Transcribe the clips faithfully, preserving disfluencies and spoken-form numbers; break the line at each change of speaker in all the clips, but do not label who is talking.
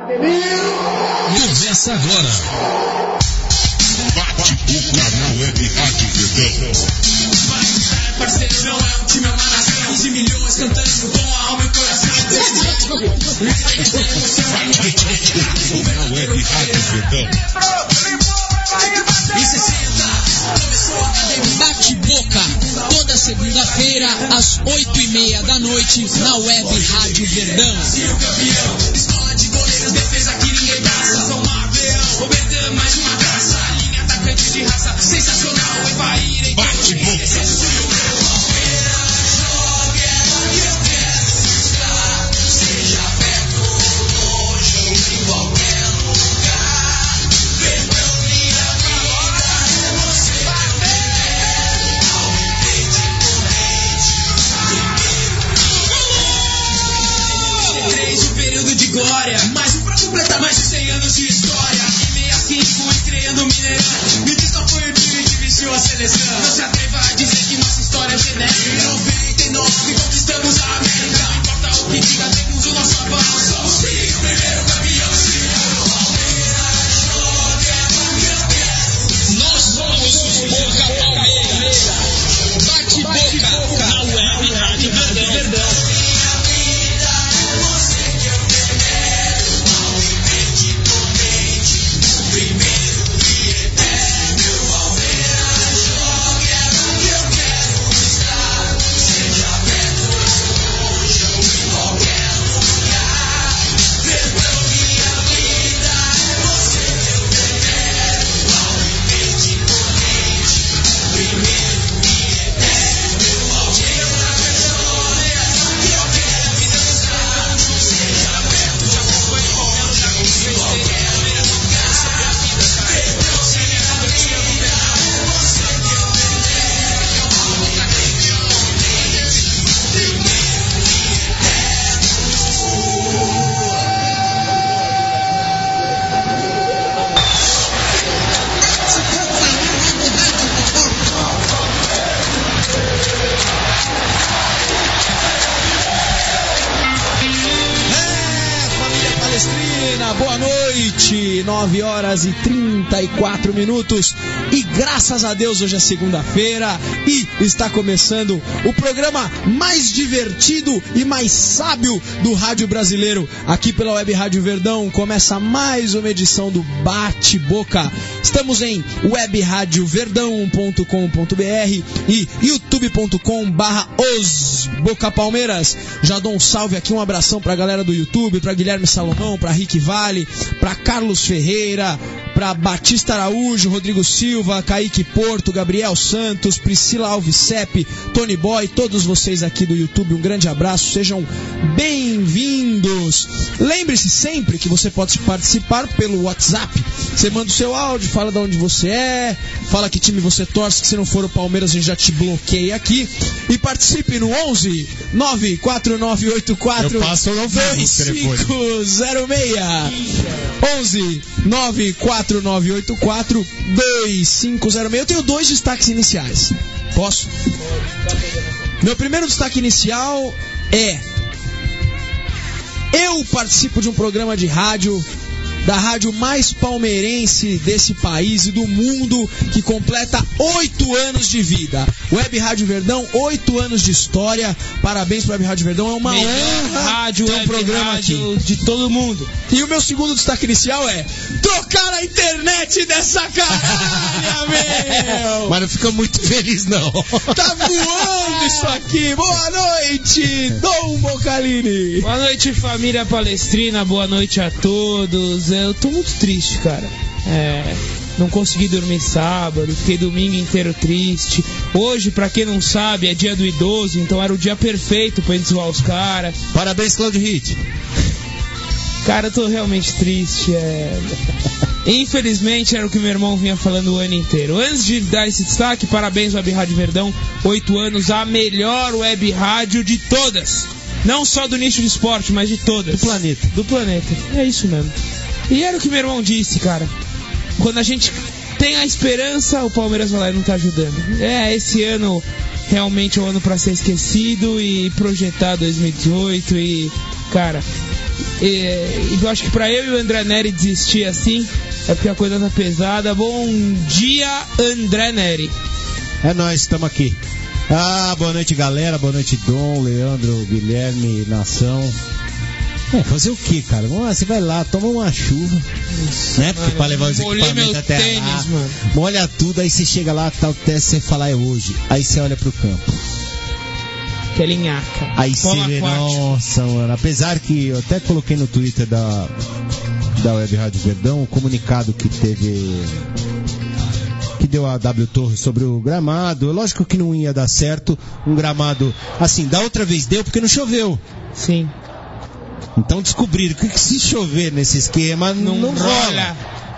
Começa agora. Bate-boca na Web Rádio Verdão.
Parceiro, não é um time, é uma nação. quinze milhões cantando com a alma e o coração.
Bate-boca na Web Rádio Verdão.
E sessenta, começou a
Bate-boca, toda segunda-feira, às oito e meia da noite, na Web Rádio Verdão.
Brasil campeão, escola de goleiros, defesa que ninguém passa. São Marvel, Oberdan, mais uma graça. Linha atacante de raça, sensacional. Evair em
Bate-boca.
Glória, mais um pra completar mais de cem anos de história. Em sessenta e cinco estreando o Mineirão. Me diz qual foi o time que vestiu a seleção. Não se atreva a dizer que nossa história é genética. Em noventa e nove conquistamos a América. Não importa o que diga, temos o nosso aval. Somos sim o primeiro campeão.
Nós somos os Boca Palmeiras. Bate-boca na Web Rádio Verdão.
nove horas e trinta e quatro minutos e graças a Deus hoje é segunda-feira e está começando o programa mais divertido e mais sábio do rádio brasileiro. Aqui pela Web Rádio Verdão começa mais uma edição do Bate-Boca. Estamos em web rádio verdão ponto com ponto b r e youtube ponto com barra os Boca Palmeiras. Já dou um salve aqui, um abração pra galera do YouTube, pra Guilherme Salomão, pra Rick Vale, pra Carlos Ferreira, para Batista Araújo, Rodrigo Silva, Kaique Porto, Gabriel Santos, Priscila Alves Sepp, Tony Boy, todos vocês aqui do YouTube, um grande abraço, sejam bem-vindos. Lembre-se sempre que você pode participar pelo WhatsApp. Você manda o seu áudio, fala de onde você é, fala que time você torce, que se não for o Palmeiras a gente já te bloqueia aqui. E participe no onze nove quatro nove oito quatro dois cinco zero seis. onze nove quatro nove oito quatro dois cinco zero seis. Eu tenho dois destaques iniciais. Posso? Meu primeiro destaque inicial é: eu participo de um programa de rádio, da rádio mais palmeirense desse país e do mundo, que completa oito anos de vida. Web Rádio Verdão, oito anos de história. Parabéns para a Web Rádio Verdão, é uma
melhor
honra
rádio,
ter um programa
rádio
aqui
de todo mundo.
E o meu segundo destaque inicial é trocar a internet dessa caralha, meu!
Mas não fica muito feliz, não.
Tá voando isso aqui. Boa noite, Dom Bocalini.
Boa noite, família palestrina. Boa noite a todos. Eu tô muito triste, cara. É... Não consegui dormir sábado, fiquei domingo inteiro triste. Hoje, pra quem não sabe, é dia do idoso, então era o dia perfeito pra gente zoar os caras.
Parabéns, Claudio Hit.
Cara, eu tô realmente triste. É... Infelizmente, era o que meu irmão vinha falando o ano inteiro. Antes de dar esse destaque, parabéns, Web Rádio Verdão. Oito anos, a melhor web rádio de todas. Não só do nicho de esporte, mas de todas.
Do planeta.
Do planeta. É isso mesmo. E era o que meu irmão disse, cara. Quando a gente tem a esperança, o Palmeiras vai lá e não tá ajudando. É, esse ano realmente é um ano pra ser esquecido e projetar dois mil e dezoito e, cara, E, e eu acho que pra eu e o André Neri desistir assim, é porque a coisa tá pesada. Bom dia, André Neri.
É nóis, estamos aqui. Ah, boa noite, galera. Boa noite, Dom, Leandro, Guilherme, Nação. É, fazer o que, cara? Vamos lá, você vai lá, toma uma chuva, Isso, né? Mano, pra levar os equipamentos até tênis, lá. Mano. Molha tudo, aí você chega lá, tal teste, você fala, é hoje. Aí você olha pro campo.
Que é linhaca.
Aí você vê, nossa, mano. Apesar que eu até coloquei no Twitter da, da Web Rádio Verdão o comunicado que teve... que deu a W Torres sobre o gramado. Lógico que não ia dar certo um gramado assim. Da outra vez deu porque não choveu.
Sim.
Então descobriram que, que se chover nesse esquema não, não rola.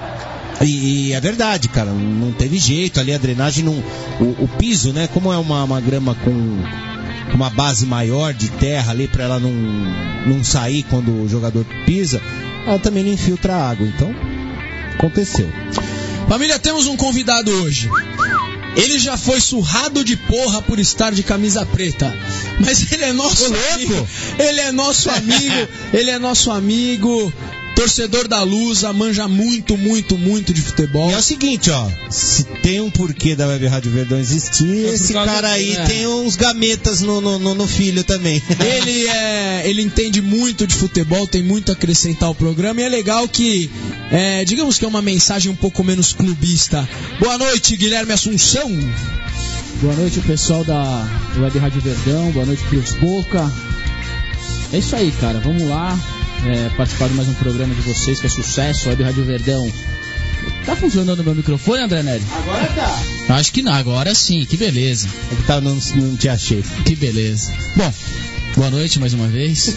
E, e é verdade, cara. Não teve jeito ali. A drenagem não. O, o piso, né? Como é uma, uma grama com uma base maior de terra ali pra ela não, não sair quando o jogador pisa, ela também não infiltra a água. Então, aconteceu.
Família, temos um convidado hoje. Ele já foi surrado de porra por estar de camisa preta. Mas ele é nosso Ô, amigo. Louco. Ele é nosso amigo. Ele é nosso amigo. Torcedor da Lusa, manja muito, muito, muito de futebol.
E é o seguinte, ó. Se tem um porquê da Web Rádio Verdão existir, é esse cara aí é. tem uns gametas no, no, no filho também.
Ele é, ele entende muito de futebol, tem muito a acrescentar ao programa. E é legal que, é, digamos que é uma mensagem um pouco menos clubista. Boa noite, Guilherme Assunção.
Boa noite, pessoal da Web Rádio Verdão. Boa noite, Cruz Boca. É isso aí, cara. Vamos lá. É, participar de mais um programa de vocês, que é sucesso, Web Rádio Verdão. Tá funcionando o meu microfone, André Neri?
Agora tá.
Acho que não, agora sim, que beleza.
É que tá, não, não te achei.
Que beleza. Bom, boa noite mais uma vez.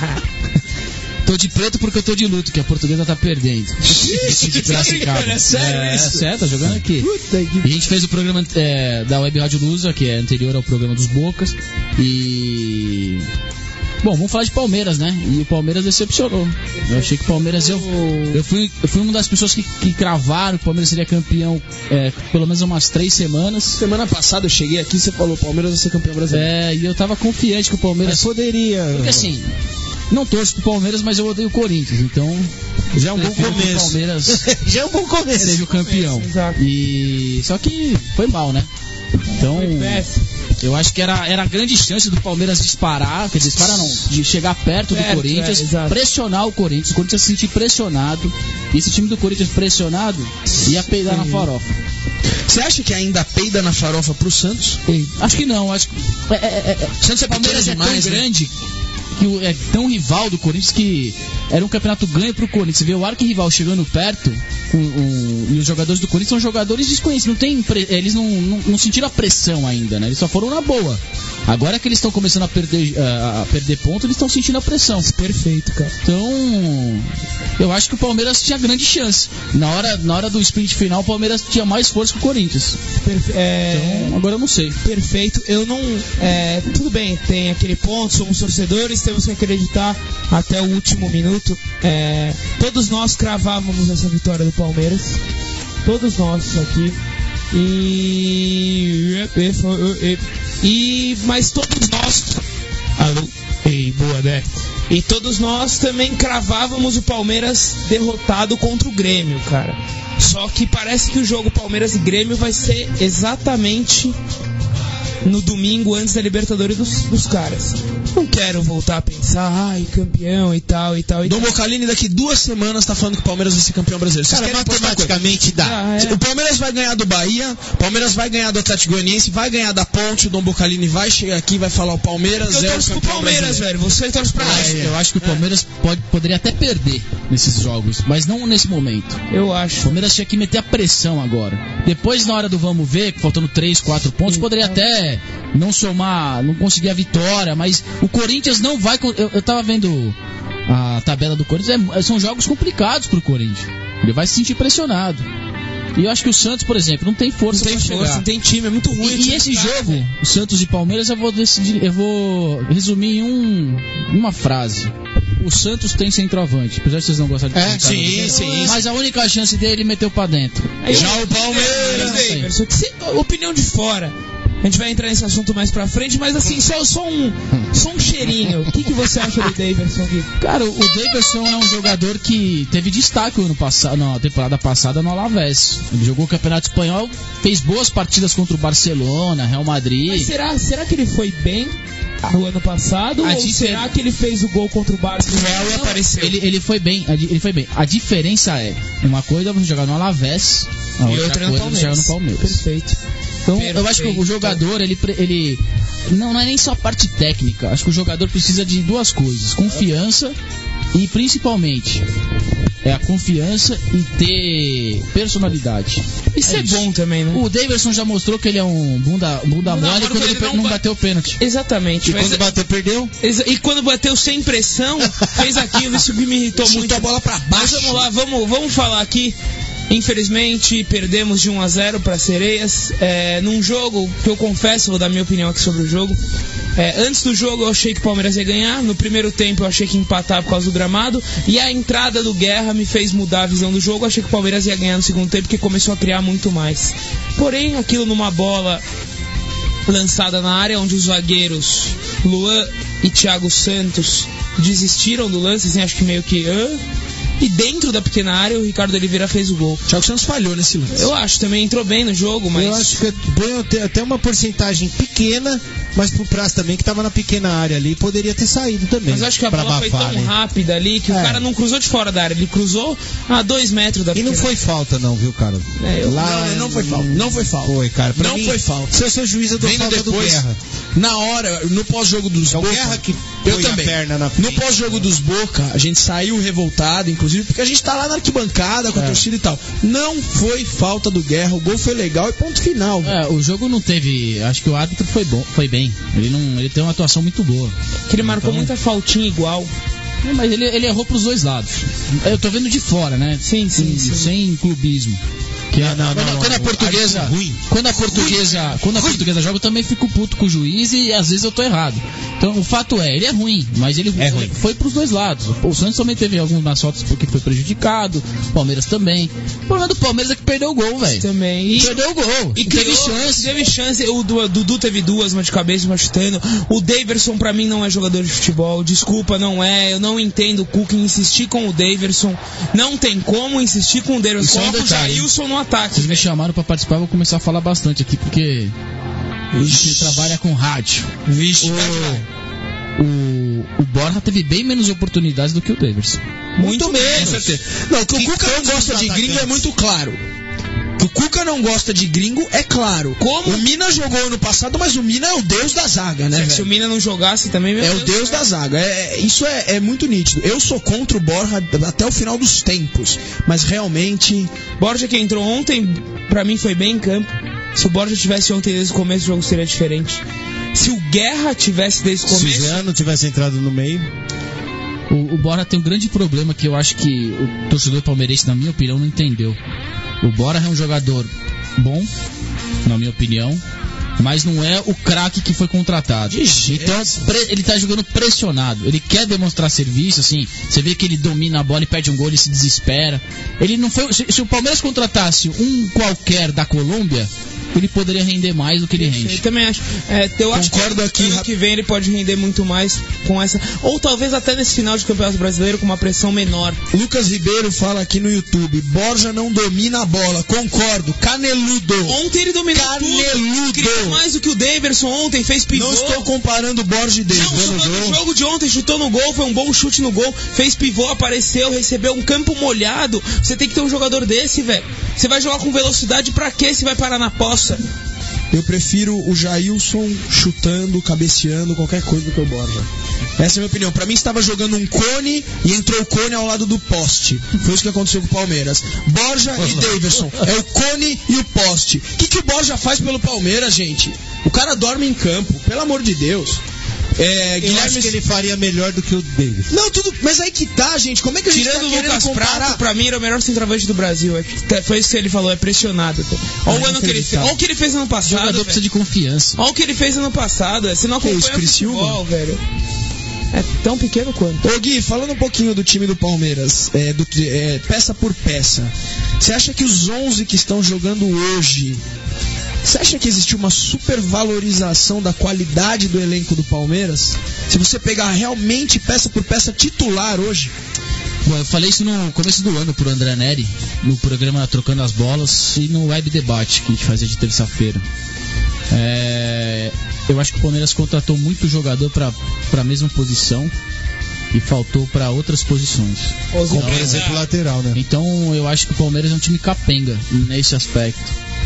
Tô de preto porque eu tô de luto, que a Portuguesa tá perdendo. Esse de Piracicaba.
É sério
é,
isso?
É sério, tá jogando aqui.
Puta que...
E a gente fez o programa é, da Web Rádio Lusa, que é anterior ao programa dos Bocas. E... Bom, vamos falar de Palmeiras, né? E o Palmeiras decepcionou. Eu achei que o Palmeiras... Eu, eu, fui, eu fui uma das pessoas que, que cravaram que o Palmeiras seria campeão é, pelo menos umas três semanas.
Semana passada eu cheguei aqui e você falou, o Palmeiras vai ser campeão brasileiro.
É, e eu tava confiante que o Palmeiras...
Mas poderia...
Porque assim, não torço pro Palmeiras, mas eu odeio o Corinthians, então...
Já é um bom começo.
O Palmeiras
Já é um bom começo.
Seja o campeão.
Exato.
E... Só que foi mal, né? Então...
Foi péssimo.
Eu acho que era, era a grande chance do Palmeiras disparar, quer dizer, disparar não, de chegar perto, perto do Corinthians,
é,
pressionar o Corinthians, o Corinthians se sentir pressionado, e esse time do Corinthians pressionado ia peidar na farofa.
Você acha que ainda peida na farofa pro Santos?
Acho que não, acho que... É, é, é,
Santos é
Palmeiras
demais,
é tão
né?
grande, que é tão rival do Corinthians que era um campeonato ganho pro Corinthians. Você vê o arquirrival chegando perto, com, um, e os jogadores do Corinthians são jogadores desconhecidos, não tem, eles não, não, não sentiram a pressão ainda, né? Eles só foram na boa. Agora que eles estão começando a perder, a perder ponto, eles estão sentindo a pressão.
Perfeito, cara.
Então, eu acho que o Palmeiras tinha grande chance. Na hora, na hora do sprint final, o Palmeiras tinha mais força que o Corinthians.
Perfe- é...
Então, agora eu não sei.
Perfeito. Eu não... É, tudo bem, tem aquele ponto, somos torcedores, temos que acreditar até o último minuto. É, todos nós cravávamos essa vitória do Palmeiras. Todos nós aqui. E... E... Mas todos nós... Alô? Ei, boa, né? E todos nós também cravávamos o Palmeiras derrotado contra o Grêmio, cara. Só que parece que o jogo Palmeiras e Grêmio vai ser exatamente no domingo antes da Libertadores dos, dos caras. Não quero voltar a pensar, ai, campeão e tal e tal. E
Dom
tal.
Bocalini daqui duas semanas tá falando que o Palmeiras vai ser campeão brasileiro. Vocês
Cara,
querem apostar
matematicamente dá.
Ah, é.
O Palmeiras vai ganhar do Bahia, o Palmeiras vai ganhar do Atlético Goianiense, vai ganhar da Ponte, o Dom Bocalini vai chegar aqui e vai falar o Palmeiras
Eu
é o
torço pro
campeão
Palmeiras,
brasileiro.
velho. Você torce pra
Eu acho,
nós.
eu acho que o Palmeiras pode, poderia até perder nesses jogos, mas não nesse momento.
Eu
O
acho.
Palmeiras tinha que meter a pressão agora. Depois, na hora do vamos ver, faltando três, quatro pontos, poderia até não somar, não conseguir a vitória, mas o Corinthians não vai... Eu, eu tava vendo a tabela do Corinthians, é, são jogos complicados pro Corinthians. Ele vai se sentir pressionado. E eu acho que o Santos, por exemplo, não tem força
Não tem
pra
força,
chegar.
não tem time, é muito ruim. o
E,
time
e esse
do cara,
jogo,
velho.
o Santos e Palmeiras, eu vou decidir, eu vou resumir em um, uma frase. O Santos tem centroavante, apesar de vocês não gostarem de
É,
comentar,
sim,
né?
sim,
Mas a única chance dele meteu pra dentro.
Aí,
Já o Palmeiras,
Daverson, que cê- opinião de fora. A gente vai entrar nesse assunto mais pra frente, mas assim, só, só, um, só um cheirinho. O que, que você acha do Daverson aqui?
Cara, o Daverson é um jogador que teve destaque no ano passado, na temporada passada no Alavés. Ele jogou o Campeonato Espanhol, fez boas partidas contra o Barcelona, Real Madrid.
Mas será, será que ele foi bem no ano passado?
A
ou
difer-
será que ele fez o gol contra o Barça no Real e apareceu?
Ele, ele foi bem, a di- ele foi bem. A diferença é, uma coisa é você jogar no Alavés, a
E
outra,
outra no
coisa é você jogar no Palmeiras.
Perfeito.
Então,
Perfeito.
eu acho que o jogador, ele, pre- ele não, não é nem só a parte técnica. Acho que o jogador precisa de duas coisas: confiança e, principalmente, é a confiança e ter personalidade.
Isso é,
isso.
bom também, né?
O Daverson já mostrou que ele é um bunda, bunda
Bunda
mole
mole
quando
quando
ele
ele
pe-
não
não
ba-
bateu o pênalti.
Exatamente.
E
mas-
quando bateu, perdeu.
exa- e quando bateu sem pressão, fez aquilo, isso que me irritou
Chutou
muito.
a bola pra
Mas
baixo.
vamos lá, vamos, vamos falar aqui. Infelizmente, perdemos de um a zero para Sereias. É, num jogo que eu confesso, vou dar minha opinião aqui sobre o jogo. É, antes do jogo eu achei que o Palmeiras ia ganhar. No primeiro tempo eu achei que ia empatar por causa do gramado. E a entrada do Guerra me fez mudar a visão do jogo. Eu achei que o Palmeiras ia ganhar no segundo tempo, porque começou a criar muito mais. Porém, aquilo numa bola lançada na área, onde os zagueiros Luan e Thiago Santos desistiram do lance, assim, acho que meio que... Ah, e dentro da pequena área o Ricardo Oliveira fez o gol.
Thiago Santos falhou nesse lance.
Eu acho, também entrou bem no jogo, mas...
Eu acho que põe até- até uma porcentagem pequena, mas pro Praz também, que tava na pequena área ali, poderia ter saído também.
Mas eu acho que a
pra
bola foi
abafar,
tão
né?
rápida ali que o
É.
cara não cruzou de fora da área, ele cruzou a dois metros da
E
pequena
não foi falta não, viu, cara?
É, eu-
Lá,
Não, não foi falta. Não foi falta.
Foi, cara. Pra
Não
mim,
foi falta.
Se eu sou juiz, eu dou
Vendo
falta
depois,
do Guerra.
na hora, no pós-jogo dos
É o
Boca,
Guerra que
eu
põe a
também.
perna na
No
frente.
pós-jogo dos Boca, a gente saiu revoltado, inclusive, porque a gente tá lá na arquibancada com a
É.
torcida e tal. Não foi falta do Guerra, o gol foi legal e ponto final.
É, o jogo não teve. Acho que o árbitro foi bom, foi bem. Ele não, ele tem uma atuação muito boa.
que ele marcou
Então-
muita faltinha igual.
É, mas ele, ele errou pros dois lados. Eu tô vendo de fora, né?
Sim, sim,
Sem,
sim.
sem clubismo. Que a-
não,
quando,
não,
quando a
não,
portuguesa,
árbitro ruim.
quando a portuguesa, quando a portuguesa joga, eu também fico puto com o juiz e às vezes eu tô errado. Então o fato é, ele é ruim, mas ele
É ruim.
foi pros dois lados. O Santos também teve algumas faltas porque foi prejudicado, o Palmeiras também. O problema do Palmeiras é que perdeu o gol, velho.
Também. E,
Perdeu o gol.
e
teve
criou-
chance.
Teve chance. O Du- Dudu teve duas, uma de cabeça, uma chutando. O Daverson, pra mim, não é jogador de futebol. Desculpa, não é. Eu não entendo o Cuca insistir com o Daverson. Não tem como insistir com o Daverson.
Isso é um
Coloca o
detalhe,
Jailson no ataque.
Vocês me chamaram pra participar, eu vou começar a falar bastante aqui, porque a gente trabalha com rádio.
Vixe,
O, o Borja teve bem menos oportunidades do que o Daverson.
muito
Muito
menos.
menos.
Com certeza. Não, que o
Que
Cuca não
todos
gosta
os
de gringo é
atacantes.
muito claro. Que o Cuca não gosta de gringo é claro.
Como?
O Mina jogou ano passado, mas o Mina é o deus da zaga, né,
Se, se
velho?
o Mina não jogasse também, meu
É o Deus da zaga. É, é- isso é, é muito nítido. Eu sou contra o Borja até o final dos tempos. Mas realmente.
Borja que entrou ontem, pra mim foi bem em campo. Se o Borja tivesse ontem desde o começo, o jogo seria diferente. Se o Guerra tivesse desde o
Se o
começo...
Zé não tivesse entrado no meio.
O, o Borja tem um grande problema que eu acho que o torcedor palmeirense, na minha opinião, não entendeu. O Borja é um jogador bom, na minha opinião, mas não é o craque que foi contratado. Então pre- ele tá jogando pressionado. Ele quer demonstrar serviço, assim. Você vê que ele domina a bola e perde um gol, ele se desespera. Ele não foi. Se, se o Palmeiras contratasse um qualquer da Colômbia, ele poderia render mais do que ele
Eu
rende.
também acho. É, eu acho
Concordo
que
aqui,
ano
rap-
que vem ele pode render muito mais com essa. Ou talvez até nesse final de Campeonato Brasileiro com uma pressão menor.
Lucas Ribeiro fala aqui no YouTube: Borja não domina a bola. Concordo. Caneludo.
Ontem ele dominou
Caneludo.
tudo. Criou mais do que o Daverson ontem, fez pivô.
Não estou comparando Borja e Davis.
Não, tô falando do jogo de ontem, chutou no gol, foi um bom chute no gol, fez pivô, apareceu, recebeu um campo molhado. Você tem que ter um jogador desse, velho. Você vai jogar com velocidade pra quê se vai parar na poça?
Eu prefiro o Jailson chutando, cabeceando, qualquer coisa do que o Borja. Essa é a minha opinião. Pra mim estava jogando um cone e entrou o cone ao lado do poste. Foi isso que aconteceu com o Palmeiras. Borja e Daverson. É o cone e o poste. O que, que o Borja faz pelo Palmeiras, gente? O cara dorme em campo, pelo amor de Deus. É,
Eu
Guilherme...
acho que ele faria melhor do que o Davis.
Não, tudo. Mas aí que tá, gente. Como é que a gente
Tirando
tá
o
querendo
Lucas
comparar?
Prato, pra mim era o melhor centroavante do Brasil. É que- Foi isso que ele falou, é pressionado. Olha o ano que ele fez.
inacreditável.
Olha o que ele fez ano
O
passado.
jogador
velho.
precisa de confiança.
Olha o que ele fez ano passado. Você não
Que
acompanha
isso,
o
Criciúma?
futebol, velho. É tão pequeno quanto.
Ô Gui, falando um pouquinho do time do Palmeiras, é, do- é, peça por peça, você acha que os onze que estão jogando hoje Você acha que existe uma supervalorização da qualidade do elenco do Palmeiras? Se você pegar realmente peça por peça titular hoje.
Bom, eu falei isso no começo do ano pro André Neri, no programa Trocando as Bolas e no Web Debate que a gente fazia de terça-feira. É, eu acho que o Palmeiras contratou muito jogador para a mesma posição e faltou para outras posições.
Como por exemplo lateral, né?
Então eu acho que o Palmeiras é um time capenga nesse aspecto.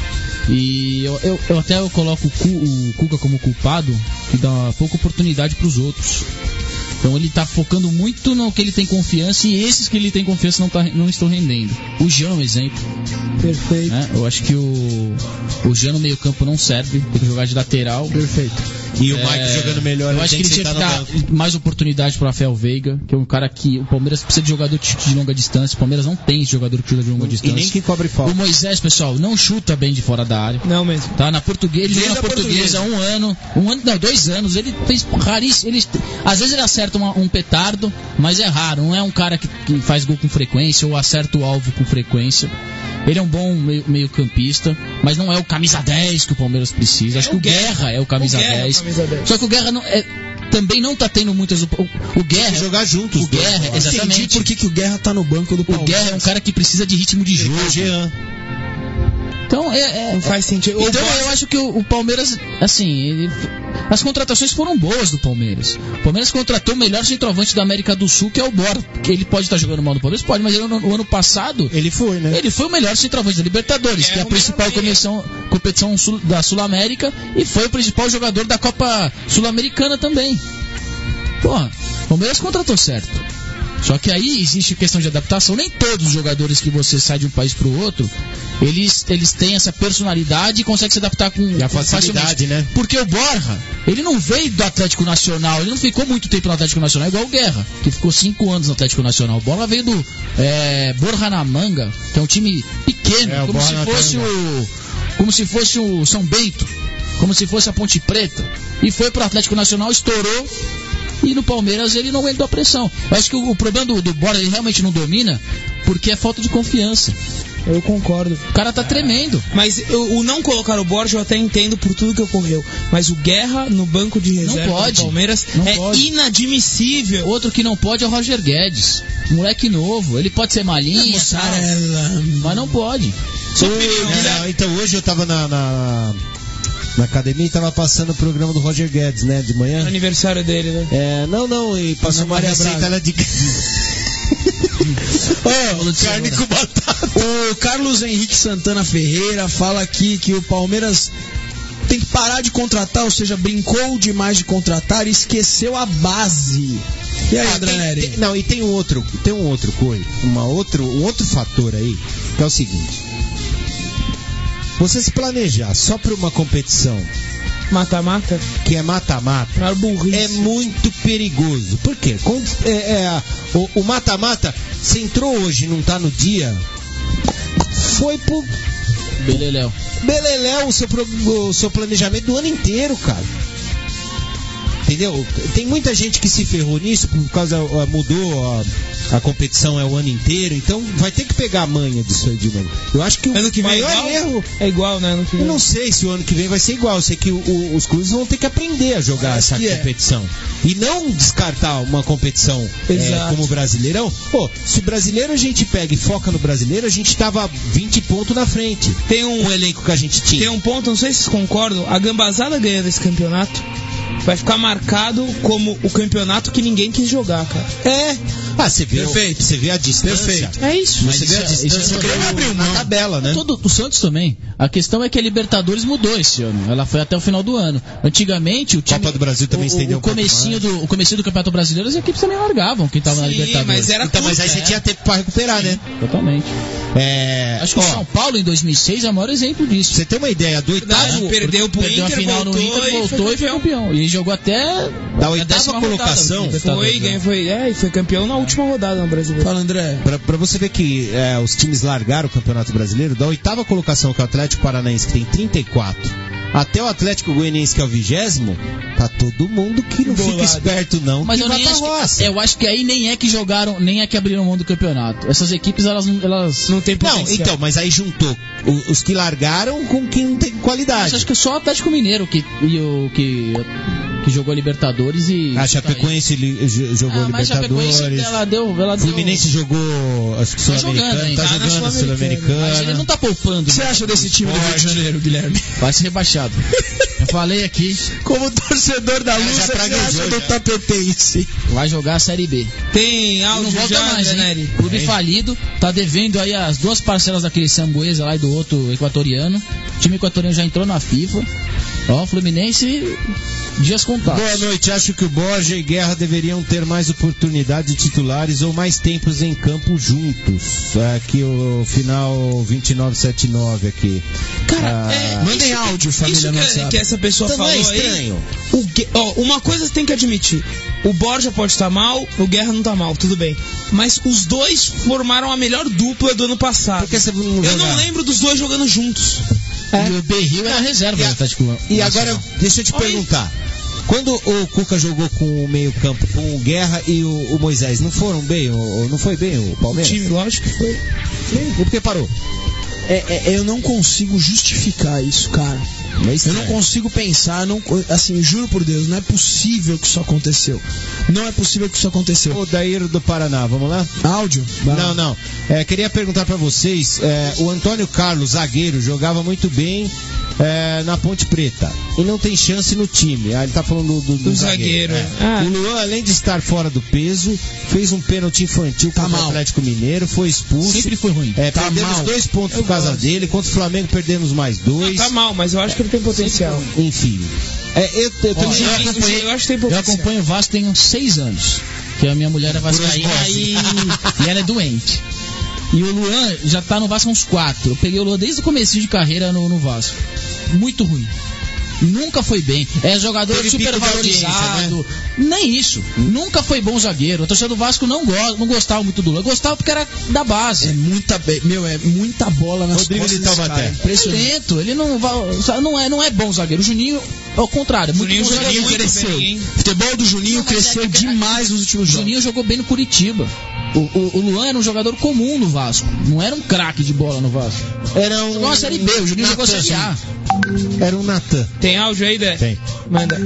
E eu, eu, eu até eu coloco o, Cu, o Cuca como culpado, que dá pouca oportunidade para os outros. Então ele tá focando muito no que ele tem confiança e esses que ele tem confiança não, tá, não estão rendendo. O Jean é um exemplo.
Perfeito.
Né? Eu acho que o, o Jean no meio campo não serve, tem que jogar de lateral.
Perfeito.
E o
É,
Mike jogando melhor.
Eu acho que ele tinha que dar mais oportunidade pro Rafael Veiga, que é um cara que o Palmeiras precisa de jogador de chute de longa distância. O Palmeiras não tem jogador que chuta de longa distância.
E nem que cobre falta.
O Moisés, pessoal, não chuta bem de fora da área.
Não mesmo.
Tá, na portuguesa, ele
Desde
jogou na
a
portuguesa há
portuguesa.
um ano, um ano, não, dois anos, ele fez raríssimo, ele, às vezes ele acerta uma, um petardo, mas é raro, não é um cara que, que faz gol com frequência ou acerta o alvo com frequência. Ele é um bom meio, meio campista, mas não é o camisa dez que o Palmeiras precisa. Acho que o Guerra é o camisa
O Guerra é o
dez.
camisa dez.
Só que o Guerra não é, também não tá tendo muitas. O, o Guerra.
Tem que jogar juntos.
O Guerra,
dois,
Entendi
exatamente.
por que que o Guerra tá no banco do
O
Palmeiras.
Guerra é um cara que precisa de ritmo de jogo.
O Jean.
Então, é, é-
Não faz sentido.
então
O Boss-
eu acho que o, o Palmeiras, assim, ele- as contratações foram boas do Palmeiras. O Palmeiras contratou o melhor centroavante da América do Sul, que é o Bora. Que ele pode estar jogando mal no Palmeiras? Pode, mas ele, no, no ano passado,
Ele foi, né?
ele foi o melhor centroavante da Libertadores,
É,
que é a
o
principal
melhor
comissão- competição sul- da Sul-América, e foi o principal jogador da Copa Sul-Americana também. Porra, o Palmeiras contratou certo. Só que aí existe questão de adaptação. Nem todos os jogadores que você sai de um país pro outro, eles, eles têm essa personalidade e conseguem se adaptar com,
E a
com
facilidade,
facilmente.
né?
Porque o Borja, ele não veio do Atlético Nacional, ele não ficou muito tempo no Atlético Nacional, igual o Guerra, que ficou cinco anos no Atlético Nacional. O Borja veio do é, Borja na Manga, que é um time pequeno,
É, o
como
Borja
se
na
fosse
Manga.
o como se fosse o São Bento, como se fosse a Ponte Preta, e foi pro Atlético Nacional, estourou. E no Palmeiras ele não aguentou a pressão. Eu acho que o, o problema do, do Borja, ele realmente não domina porque é falta de confiança.
Eu concordo.
O cara tá tremendo.
Mas eu- o não colocar o Borja eu até entendo por tudo que ocorreu. Mas o Guerra no banco de reserva
pode.
do Palmeiras
Não
é
pode.
inadmissível.
Outro que não pode é o Roger Guedes. Moleque novo. Ele pode ser malinha, tal,
Mussarela.
mas não pode.
Sua opinião,
É,
Guilherme.
não, então hoje eu tava na, na, na academia e tava passando o programa do Roger Guedes, né? De manhã.
Aniversário dele, né?
É, não, não, e passou
Ana
uma
Maria
receita
Braga.
lá de.
Ô,
carne com batata.
O Carlos Henrique Santana Ferreira fala aqui que o Palmeiras tem que parar de contratar, ou seja, brincou demais de contratar e esqueceu a base. E aí,
Ah,
André
tem-
Neri?
tem- não, e tem um outro, tem um outro coisa, uma outro, um outro fator aí, que é o seguinte. Você se planejar só para uma competição
Mata-mata?
que é mata-mata,
Maior burrice.
é muito perigoso. Por quê? Quando, é, é, a- o- o mata-mata, você entrou hoje e não tá no dia, foi pro
Beleléu.
beleléu o seu, pro- o seu planejamento do ano inteiro, cara. Entendeu? Tem muita gente que se ferrou nisso por causa ah, mudou a, a competição é o ano inteiro, então vai ter que pegar a manha disso aí de novo. Eu acho que o
Ano que vem é
maior
igual?
erro.
É igual, né? Ano que
Eu
vem.
não sei se o ano que vem vai ser igual. Eu sei que o- o- os clubes vão ter que aprender a jogar
Parece
essa
que é.
competição. E não descartar uma competição é,
Exato.
como o Brasileirão. Pô, se o brasileiro a gente pega e foca no brasileiro, a gente tava vinte pontos na frente.
Tem um,
Com o elenco que a gente tinha.
tem um ponto, não sei se vocês concordam, a Gambazada ganhando esse campeonato vai ficar marcado como o campeonato que ninguém quis jogar, cara.
É. Ah, você vê,
Perfeito.
você vê a distância.
Perfeito.
É isso.
Mas
Você
isso
vê a
é- isso é
distância
todo-
que abriu na tabela, né?
Todo, o Santos também. A questão é que a Libertadores mudou esse ano. Ela foi até o final do ano. Antigamente, o time.
Copa do Brasil também
o,
estendeu
o
um pouco
comecinho
mais.
do O comecinho do Campeonato Brasileiro, as equipes também largavam quem tava na
Sim,
Libertadores.
mas era
Então, mas aí
curta,
você
é.
tinha tempo pra recuperar, né?
Totalmente.
É.
Acho que
ó,
o São Paulo em dois mil e seis é o maior exemplo disso.
Você tem uma ideia do
Verdade,
oitavo,
perdeu pro
Perdeu
Inter,
a final
voltou,
no Inter,
e
voltou
foi
e foi
campeão.
campeão. E jogou até
Da
a
oitava
décima
colocação,
rodada, Libertadores,
Foi,
né?
ganhou, foi, é, e foi campeão na última rodada no Brasileiro.
Fala, André.
Pra, pra você ver que é, os times largaram o Campeonato Brasileiro, da oitava colocação, que é o Atlético Paranaense, que tem trinta e quatro, até o Atlético Goianiense, que é o vigésimo, tá todo mundo que não
Bolado.
fica esperto, não.
Mas
que
eu
vai
nem
pra
acho
roça.
que, eu acho que aí nem é que jogaram, nem é que abriram mão do campeonato. Essas equipes, elas, não- elas
Não tem
Não,
potencial.
então, mas aí juntou o- os que largaram com quem não tem qualidade.
Acho que só o Atlético Mineiro que, e o, que, que jogou Libertadores e.
A Chapecoense li- j- jogou
Ah, mas a
Libertadores.
Chapecoense, ela deu. Ela deu
Fluminense jogou, acho que
Tá
Sul-Americana.
jogando ainda.
Tá
Tá na
jogando
Sul-Americana.
mas ele
Sul-Americana.
não tá poupando.
O que você
né?
acha desse time do Rio de Janeiro, Guilherme?
Vai ser rebaixado. Eu falei aqui,
Como torcedor da Luz,
já
o que você
praguejou,
acha do
já.
Tapetense?
vai jogar a Série B.
Tem
E não
áudio
volta
já,
mais,
André
hein?
Neri?
Clube falido, tá devendo aí as duas parcelas daquele Sambuesa lá e do outro equatoriano. O time equatoriano já entrou na FIFA. Ó, Fluminense, dias contados.
Boa noite, acho que o Borja e Guerra deveriam ter mais oportunidade de titulares ou mais tempos em campo juntos. Aqui o final vinte e nove setenta e nove aqui.
Cara,
Ah,
é,
Mandem
isso que-
áudio, família,
Isso
no
que,
WhatsApp.
que essa pessoa
Então não
falou
é estranho.
aí. O Gue- ó, uma coisa tem que admitir: o Borja pode estar mal, o Guerra não tá mal, tudo bem. Mas os dois formaram a melhor dupla do ano passado.
Por que você não
Eu
jogar?
não lembro dos dois jogando juntos.
E o Berril era reserva do Atlético.
E agora, deixa eu te
Olha aí.
perguntar. Quando o Cuca jogou com o meio campo, com o Guerra e o, o Moisés, não foram bem? O, não foi bem o
O
Palmeiras?
time, lógico que foi.
E por que parou?
É, é, eu não consigo justificar isso, cara.
É
Eu
estranho.
não consigo pensar, não, assim, juro por Deus, não é possível que isso aconteceu. Não é possível que isso aconteceu.
O Daíro do Paraná, vamos lá?
Áudio?
Não, não. É, queria perguntar pra vocês, é, o Antônio Carlos, zagueiro, jogava muito bem é, na Ponte Preta e não tem chance no time. Ah, ele tá falando do, do, do
Do zagueiro.
É.
Ah.
O Luan, além de estar fora do peso, fez um pênalti infantil
Tá
contra o
mal.
Atlético Mineiro, foi expulso.
Sempre foi ruim.
É,
Tá
perdemos
mal.
dois pontos
Eu
por causa
gosto.
dele, contra o Flamengo perdemos mais dois.
Tá mal, mas eu acho que ele tem potencial.
Enfim. É, eu, eu,
Ó,
eu,
eu
Eu,
acompanhei-
eu acho que tem
Eu
potencial.
acompanho o Vasco tem uns seis anos. Que a minha mulher é vascaína e, e ela é doente. E o Luan já tá no Vasco há uns quatro. Eu peguei o Luan desde o começo de carreira no, no Vasco. Muito ruim. Nunca foi bem. É jogador
Teve
super
pico de audiência,
valorizado. Nem isso. Nunca foi bom zagueiro. A torcida do Vasco não, go não gostava muito do Luan. Gostava porque era da
É
base.
muita, be- meu, é muita bola nas
Rodrigo
costas
de
desse
Taubaté.
cara.
É
Impressionante.
lento. Ele não, va- não, é, não é bom zagueiro. O Juninho, ao contrário, é muito
Juninho
bom
jogou
zagueiro.
muito
cresceu.
bem, hein?
O futebol do Juninho
Não, mas
cresceu
é que-
demais nos últimos
O
jogos.
Juninho jogou bem no Curitiba. O, o, o Luan era um jogador comum no Vasco. Não era um craque de bola no Vasco.
era um.
Jogou a Série B, o Juninho jogou a Série A.
Era um Natan.
Tem áudio aí, Dé?
Tem.
Manda.